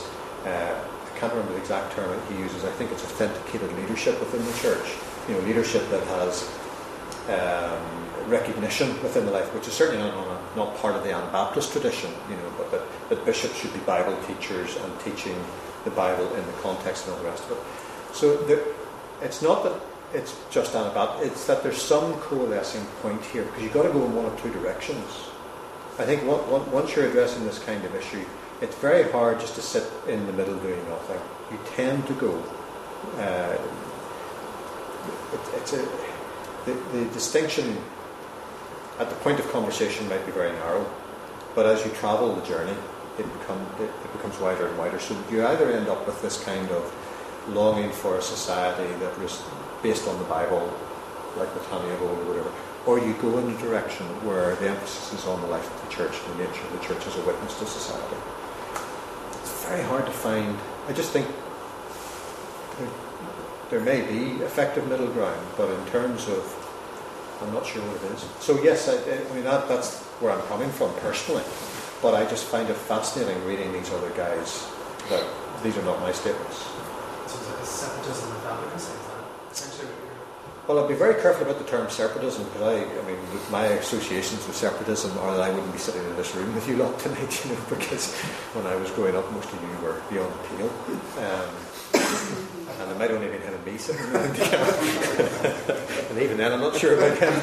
uh, I can't remember the exact term he uses. I think it's authenticated leadership within the church. You know, leadership that has um, recognition within the life, which is certainly not, not, not part of the Anabaptist tradition. You know, but that, that bishops should be Bible teachers and teaching the Bible in the context and all the rest of it. So the, it's not that it's just Anabaptist, it's that there's some coalescing point here, because you've got to go in one of two directions. I think one, one, once you're addressing this kind of issue, it's very hard just to sit in the middle doing nothing. You tend to go. Uh, it, it's a, the, the distinction at the point of conversation might be very narrow, but as you travel the journey, it, become, it, it becomes wider and wider. So you either end up with this kind of longing for a society that was based on the Bible, like the Tanya of old or whatever, or you go in a direction where the emphasis is on the life of the church and the nature of the church as a witness to society. It's very hard to find. I just think there, there may be effective middle ground, but in terms of, I'm not sure what it is. So yes, I, I mean that, that's where I'm coming from personally, but I just find it fascinating reading these other guys that these are not my statements. So it's like a separatism of Vatican, is that essentially what you're... Well, I'd be very careful about the term separatism, because I, I mean, my associations with separatism are that I wouldn't be sitting in this room with you lot tonight, you know, because when I was growing up, most of you were beyond the pale. Um, and it might only have been him and me sitting around together. And even then, I'm not sure about him.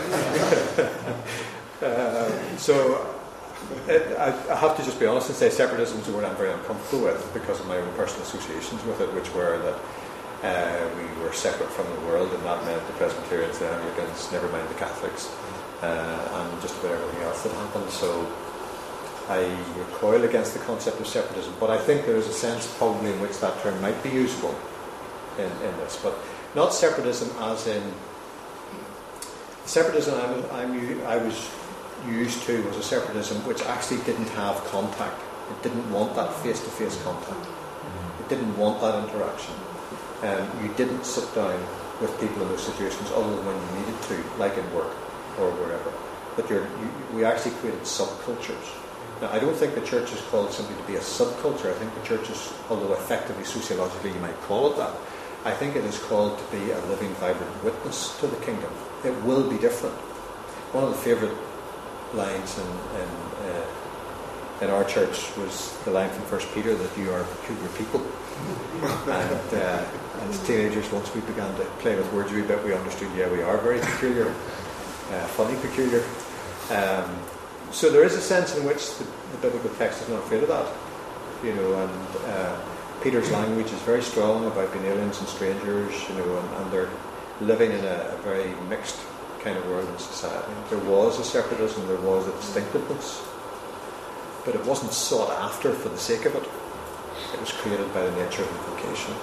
uh, so, it, I, I have to just be honest and say separatism is a word I'm very uncomfortable with because of my own personal associations with it, which were that Uh, we were separate from the world, and that meant the Presbyterians, the Anglicans, never mind the Catholics, uh, and just about everything else that happened. So I recoil against the concept of separatism, but I think there is a sense probably in which that term might be usable in, in this, but not separatism as in separatism I'm, I'm, I was used to was a separatism which actually didn't have contact. It didn't want that face-to-face contact. It didn't want that interaction. Um, you didn't sit down with people in those situations other than when you needed to, like in work or wherever. But you're, you, we actually created subcultures. Now, I don't think the church is called simply to be a subculture. I think the church is, although effectively sociologically you might call it that, I think it is called to be a living, vibrant witness to the kingdom. It will be different. One of the favourite lines in, in, uh, in our church was the line from First Peter that you are peculiar people. and uh, as teenagers, once we began to play with words a wee bit, we understood, yeah, we are very peculiar, uh, funny peculiar. Um, so there is a sense in which the, the biblical text is not afraid of that, you know, and uh, Peter's language is very strong about being aliens and strangers, you know, and, and they're living in a, a very mixed kind of world and society. There was a separatism, there was a distinctiveness, but it wasn't sought after for the sake of it. It was created by the nature of the vocation.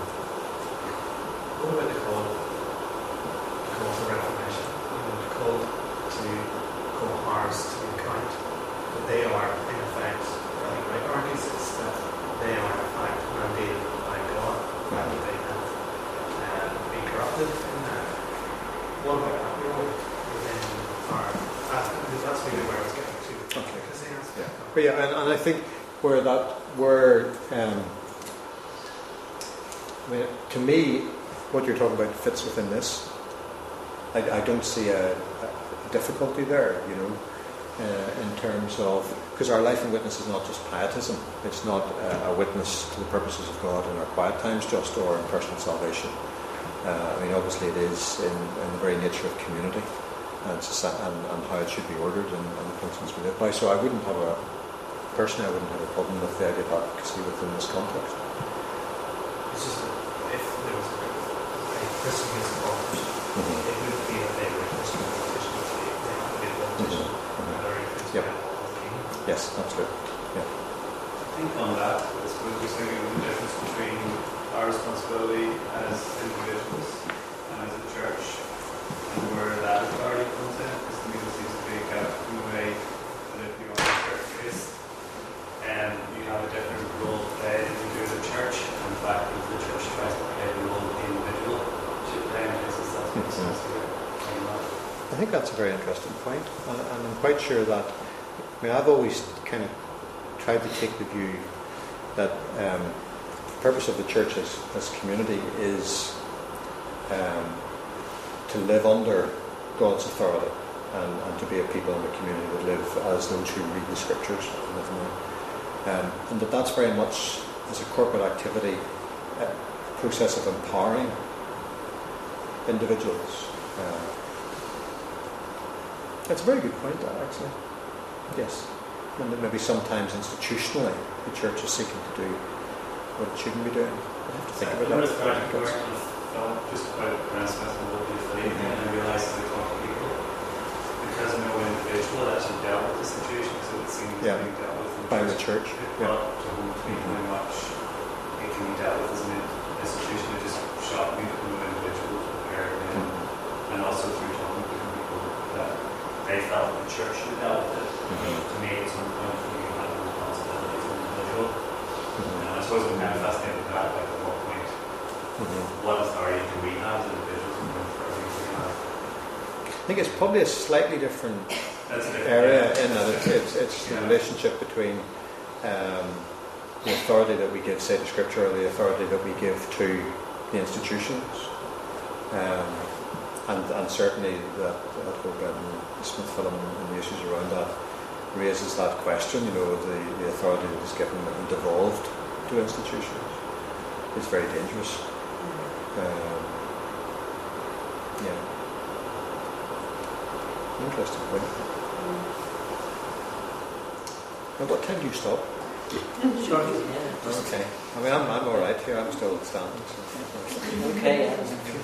What about the call? The call to reformation? You know, the call to call hearts to account that they are, in effect, I think Rick argues this, that they are, in fact, mandated by God, that they have uh, been corrupted in that. What about that role within our, because that's really where I was getting to. Okay. Yeah. But yeah, and, and I think where that, where, um, I mean, to me, what you're talking about fits within this. I, I don't see a, a difficulty there, you know, uh, in terms of, because our life and witness is not just pietism. It's not uh, a witness to the purposes of God in our quiet times just, or in personal salvation. Uh, I mean, obviously it is in, in the very nature of community and, and, and how it should be ordered and, and the principles we live by. So I wouldn't have a, personally I wouldn't have a problem with the idea of advocacy within this context. It's just that if there was a Christian who's involved, mm-hmm. it would be that they were a Christian politician, they have to be a politician, mm-hmm. and they're a Christian. Yep. Yes, absolutely. Yeah. I think on that, I suppose we're saying the difference between our responsibility as individuals and as a church, and where that authority comes in, because to me there seems to be kind of in a way that if you are a church based, and you have a different role to play than you do in the church, and in fact if the church tries to play the role of the individual should play in places, that's what it says here. I think that's a very interesting point, and, and I'm quite sure that, I mean, I've always kind of tried to take the view that um, purpose of the church as, as community is um, to live under God's authority and, and to be a people in the community that live as those who read the scriptures and live in them. Um, and that that's very much, as a corporate activity, a process of empowering individuals. Uh, it's a very good point, that, actually. Yes. And that maybe sometimes institutionally the church is seeking to do what it shouldn't be doing. I have to think about I that. was project work on a film just about Grant Smith and what he studied, and I realised as I talked to people, because no individual actually dealt with the situation, so it seemed Yeah. to be dealt with in By the church. It Yeah. brought to home to me how much it can be dealt with as an institution. It just shocked me that no individuals were prepared, and, and also through talking to people that they felt the church should dealt with it. To me, at some point, you have a responsibility as an individual. And I suppose we're kind of fascinated with that, like at what point, Mhm. what authority do we have as individuals and what authority do we have? I think it's probably a slightly different That's a different area yeah. in that it's, it's, it's the Yeah. relationship between um, the authority that we give, say, to Scripture, or the authority that we give to the institutions. Um, and, and certainly that, that whole Benton Smith film and the issues around that raises that question, you know, the, the authority that is given and devolved to institutions is very dangerous. Um, yeah. Interesting point. Now, what time do you stop? Sure, yeah. just- Okay. I mean, I'm, I'm all right here. I'm still standing. So. Okay, yeah.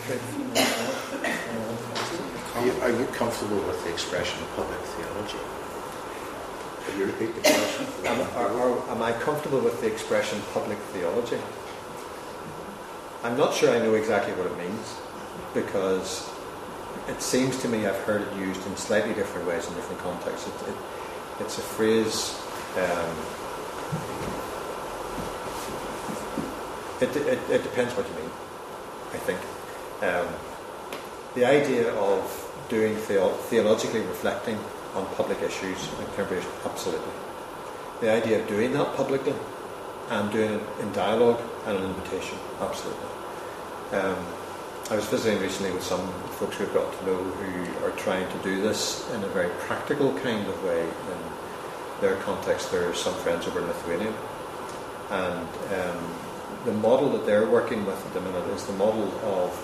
Are you, are you comfortable with the expression public theology? Can you repeat the question? Am, are, are, am I comfortable with the expression public theology? I'm not sure I know exactly what it means, because it seems to me I've heard it used in slightly different ways in different contexts. It, it, it's a phrase. Um, it, it, it depends what you mean, I think. Um, the idea of doing theo- theologically reflecting on public issues and contribution, absolutely. The idea of doing that publicly and doing it in dialogue and an invitation, absolutely. Um, I was visiting recently with some folks we've got to know who are trying to do this in a very practical kind of way. In their context, there are some friends over in Lithuania, and um, the model that they're working with at the minute is the model of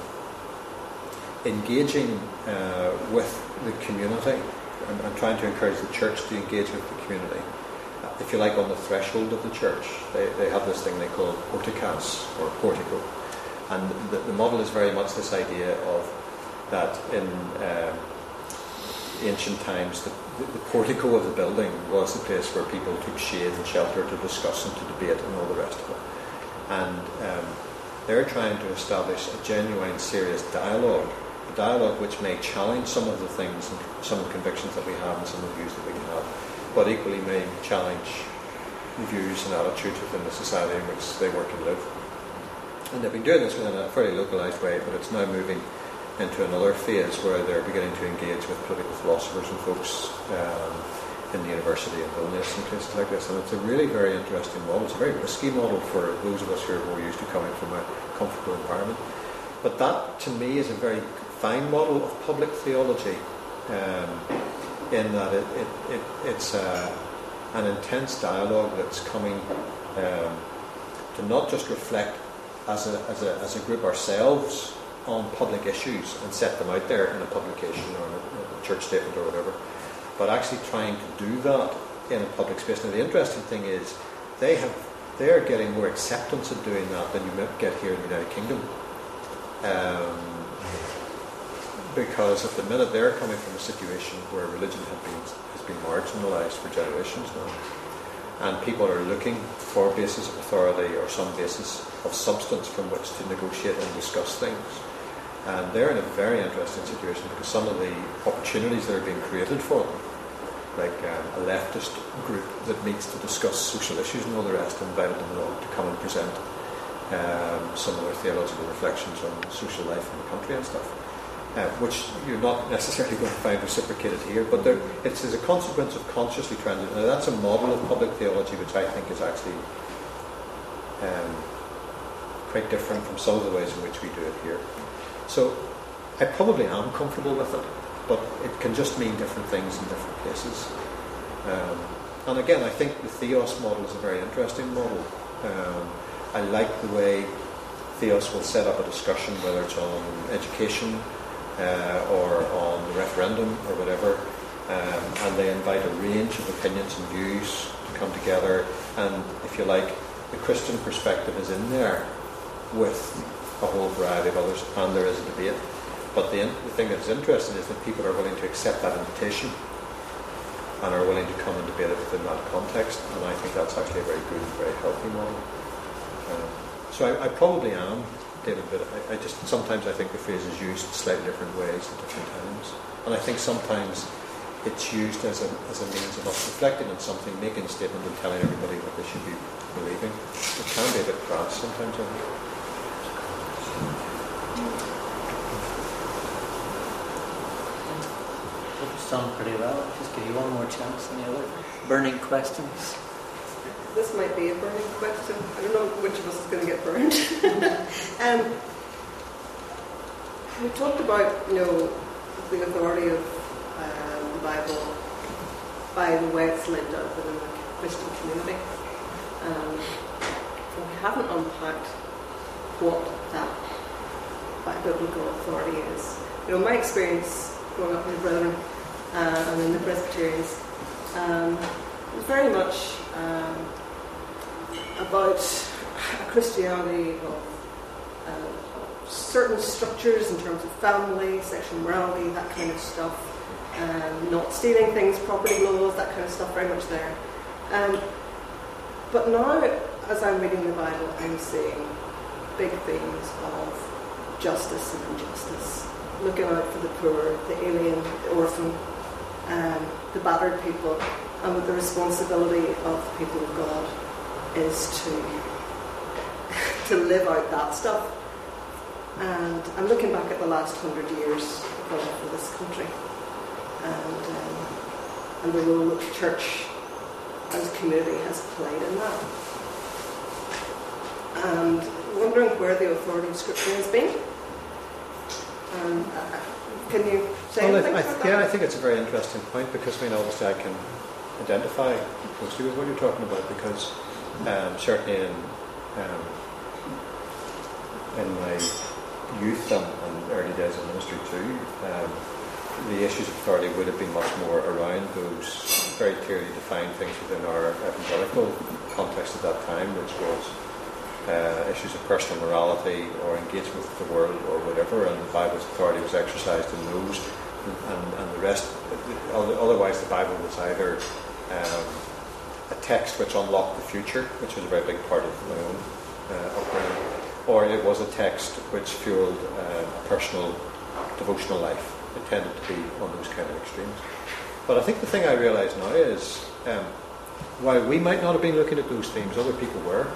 engaging uh, with the community. I'm, I'm trying to encourage the church to engage with the community. Uh, if you like, on the threshold of the church, they, they have this thing they call porticas, or portico. And the, the model is very much this idea of that in um, ancient times, the, the, the portico of the building was the place where people took shade and shelter to discuss and to debate and all the rest of it. And um, they're trying to establish a genuine, serious dialogue, a dialogue which may challenge some of the things and some of the convictions that we have and some of the views that we have, but equally may challenge the views and attitudes within the society in which they work and live. And they've been doing this in a fairly localised way, but it's now moving into another phase where they're beginning to engage with political philosophers and folks um, in the University of Vilnius and places like this. And it's a really very interesting model. It's a very risky model for those of us who are more used to coming from a comfortable environment. But that, to me, is a very fine model of public theology, um, in that it, it, it, it's uh, an intense dialogue that's coming um, to not just reflect as a, as, a, as a group ourselves on public issues and set them out there in a publication or in a, in a church statement or whatever, but actually trying to do that in a public space. Now, the interesting thing is they have they are getting more acceptance of doing that than you might get here in the United Kingdom. Um, because at the minute they're coming from a situation where religion has been, has been marginalised for generations now. And people are looking for basis of authority or some basis of substance from which to negotiate and discuss things. And they're in a very interesting situation because some of the opportunities that are being created for them, like um, a leftist group that meets to discuss social issues and all the rest, invited them along to come and present um, some of their theological reflections on social life in the country and stuff. Uh, which you're not necessarily going to find reciprocated here, but there, it's as a consequence of consciously trying to. Now, that's a model of public theology which I think is actually um, quite different from some of the ways in which we do it here. So I probably am comfortable with it, but it can just mean different things in different places. Um, and again, I think the Theos model is a very interesting model. Um, I like the way Theos will set up a discussion, whether it's on education uh, or on the referendum or whatever, um, and they invite a range of opinions and views to come together, and if you like, the Christian perspective is in there with a whole variety of others, and there is a debate. But the, the thing that's interesting is that people are willing to accept that invitation and are willing to come and debate it within that context, and I think that's actually a very good, very healthy model. Um, so I, I probably am, David, but I, I just sometimes I think the phrase is used slightly different ways at different times, and I think sometimes it's used as a as a means of us reflecting on something, making a statement, and telling everybody what they should be believing. It can be a bit crass sometimes, I think. It's done pretty well. I'll just give you one more chance than the other. Burning questions. This might be a burning question. I don't know which of us is going to get burned. um, we talked about, you know, the authority of um, the Bible by the way it's lived out within the Christian community. Um, and we haven't unpacked what that biblical authority is. You know, my experience growing up in the Brethren uh, and in the Presbyterians um, was very much um, about a Christianity of uh, certain structures in terms of family, sexual morality, that kind of stuff, um, not stealing things, property laws, that kind of stuff, very much there. Um, but now, as I'm reading the Bible, I'm seeing big themes of justice and injustice, looking out for the poor, the alien, the orphan, um, the battered people, and with the responsibility of the people of God is to to live out that stuff. And I'm looking back at the last hundred years of life in this country, and um, and the role that the church as a community has played in that. And wondering where the authority of Scripture has been. Um, uh, can you say well, anything I, I, about yeah, that? I think it's a very interesting point, because I mean, obviously I can identify closely with what you're talking about, because um, certainly in um, in my youth and, and early days of ministry too, um, the issues of authority would have been much more around those very clearly defined things within our evangelical context at that time, which was Uh, issues of personal morality or engagement with the world or whatever, and the Bible's authority was exercised in those, and, and, and the rest. Otherwise, the Bible was either um, a text which unlocked the future, which was a very big part of my own uh, upbringing, or it was a text which fueled uh, a personal devotional life. It tended to be on those kind of extremes. But I think the thing I realise now is, um, while we might not have been looking at those themes, other people were.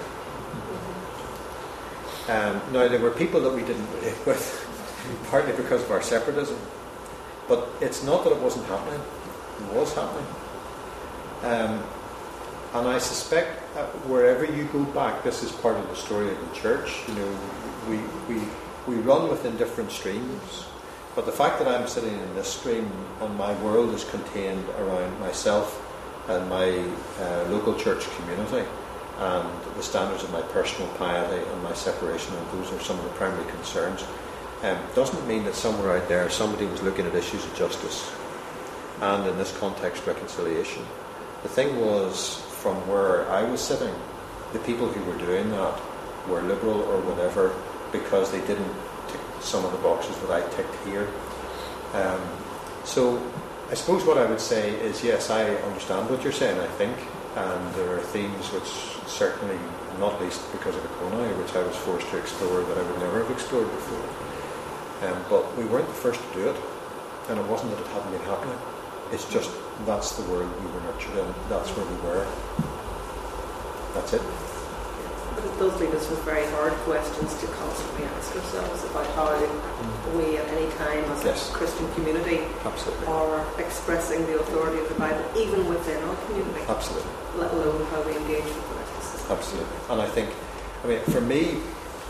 Um, now, there were people that we didn't relate with, partly because of our separatism, but it's not that it wasn't happening. It was happening. Um, and I suspect that wherever you go back, this is part of the story of the church. You know, we, we, we run within different streams, but the fact that I'm sitting in this stream and my world is contained around myself and my uh, local church community, and the standards of my personal piety and my separation, and those are some of the primary concerns, um, doesn't mean that somewhere out there somebody was looking at issues of justice and, in this context, reconciliation. The thing was, from where I was sitting, the people who were doing that were liberal or whatever because they didn't tick some of the boxes that I ticked here. Um, so I suppose what I would say is, yes, I understand what you're saying, I think, and there are themes which certainly, not least because of Iconi, which I was forced to explore that I would never have explored before. Um, but we weren't the first to do it, and it wasn't that it hadn't been happening. It's just that's the world we were nurtured in. That's where we were. That's it. But it does leave us with very hard questions to constantly ask ourselves about how mm. we at any time as yes. a Christian community Absolutely. are expressing the authority of the Bible, even within our community. Absolutely. Let alone how we engage with the rest of society. Absolutely. And I think, I mean, for me,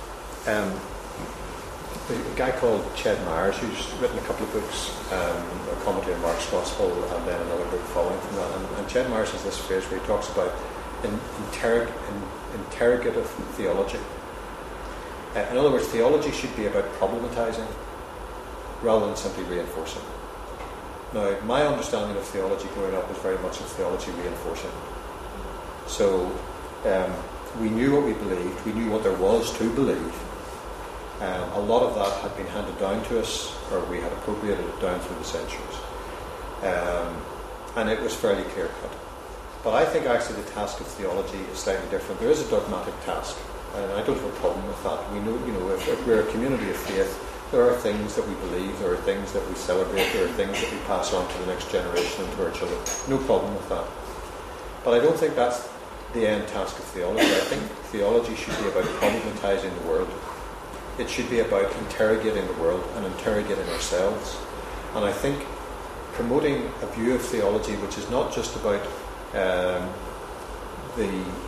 Um, a guy called Ched Myers, who's written a couple of books, um, a commentary on Mark's Gospel, and then another book following from that. And, and Ched Myers has this phrase where he talks about in, interrog, in, interrogative theology. Uh, in other words, theology should be about problematizing rather than simply reinforcing. Now, my understanding of theology growing up was very much of theology reinforcing. So, um, we knew what we believed, we knew what there was to believe. Um, a lot of that had been handed down to us, or we had appropriated it down through the centuries. Um, and it was fairly clear-cut. But I think actually the task of theology is slightly different. There is a dogmatic task, and I don't have a problem with that. We know, you know, if, if we're a community of faith, there are things that we believe, there are things that we celebrate, there are things that we pass on to the next generation and to our children. No problem with that. But I don't think that's the end task of theology. I think theology should be about problematizing the world. It should be about interrogating the world and interrogating ourselves. And I think promoting a view of theology which is not just about um, the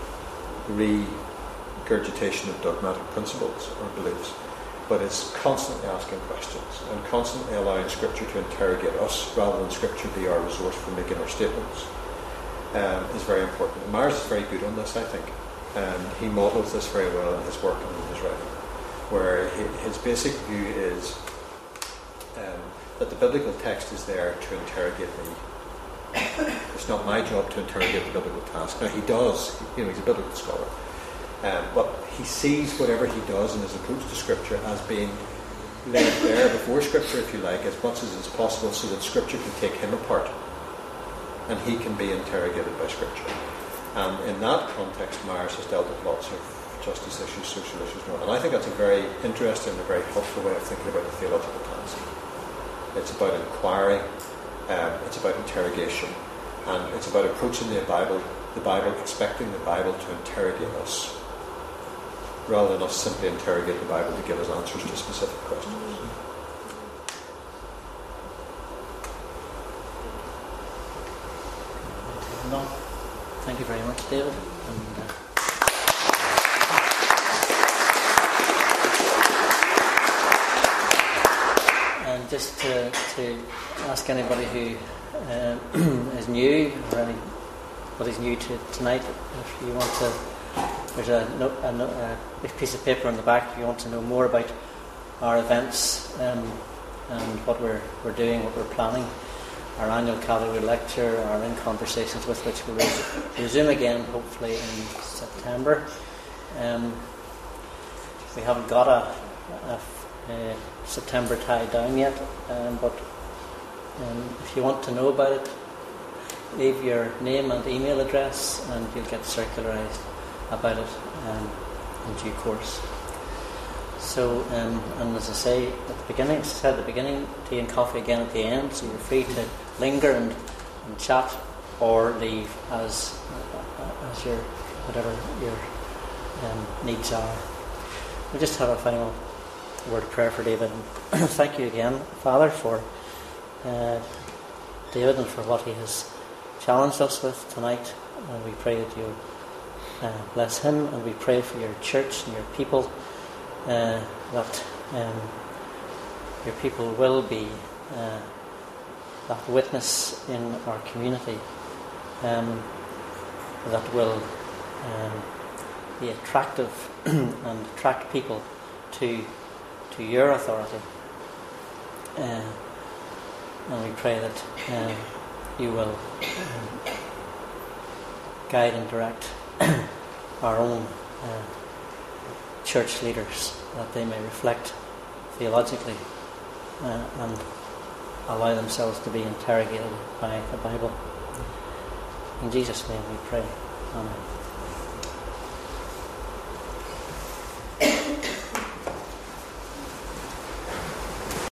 regurgitation of dogmatic principles or beliefs, but it's constantly asking questions and constantly allowing Scripture to interrogate us rather than Scripture be our resource for making our statements, um, is very important. And Myers is very good on this, I think. And he models this very well in his work and in his writing, where his basic view is um, that the biblical text is there to interrogate me. It's not my job to interrogate the biblical task. Now, he does, you know, he's a biblical scholar. Um, but he sees whatever he does in his approach to Scripture as being laid bare before Scripture, if you like, as much as is possible, so that Scripture can take him apart and he can be interrogated by Scripture. And in that context, Myers has dealt with lots of justice issues, social issues, and all. And I think that's a very interesting and a very helpful way of thinking about the theological task. It's about inquiry, um, it's about interrogation, and it's about approaching the Bible, the Bible, expecting the Bible to interrogate us, rather than us simply interrogate the Bible to give us answers to specific questions. No. Thank you very much, David. And, uh, and just to, to ask anybody who uh, is new, or anybody's new to tonight, if you want to, there's a, no, a, no, a piece of paper on the back if you want to know more about our events um, and what we're, we're doing, what we're planning. Our annual Calvary lecture, our In Conversations with, which will res- resume again hopefully in September. Um, we haven't got a, a, a September tied down yet, um, but um, if you want to know about it, leave your name and email address and you'll get circularised about it um, in due course. So, um, and as I say at the beginning, as I said at the beginning, tea and coffee again at the end, so you're free to linger and, and chat or leave as as your whatever your um, needs are. We'll just have a final word of prayer for David. Thank you again, Father, for uh, David and for what he has challenged us with tonight. And we pray that you uh, bless him, and we pray for your church and your people, uh, that um, your people will be uh, that witness in our community um, that will um, be attractive and attract people to to your authority. Uh, and we pray that uh, you will um, guide and direct our own uh, church leaders, that they may reflect theologically uh, and allow themselves to be interrogated by the Bible. In Jesus' name we pray. Amen.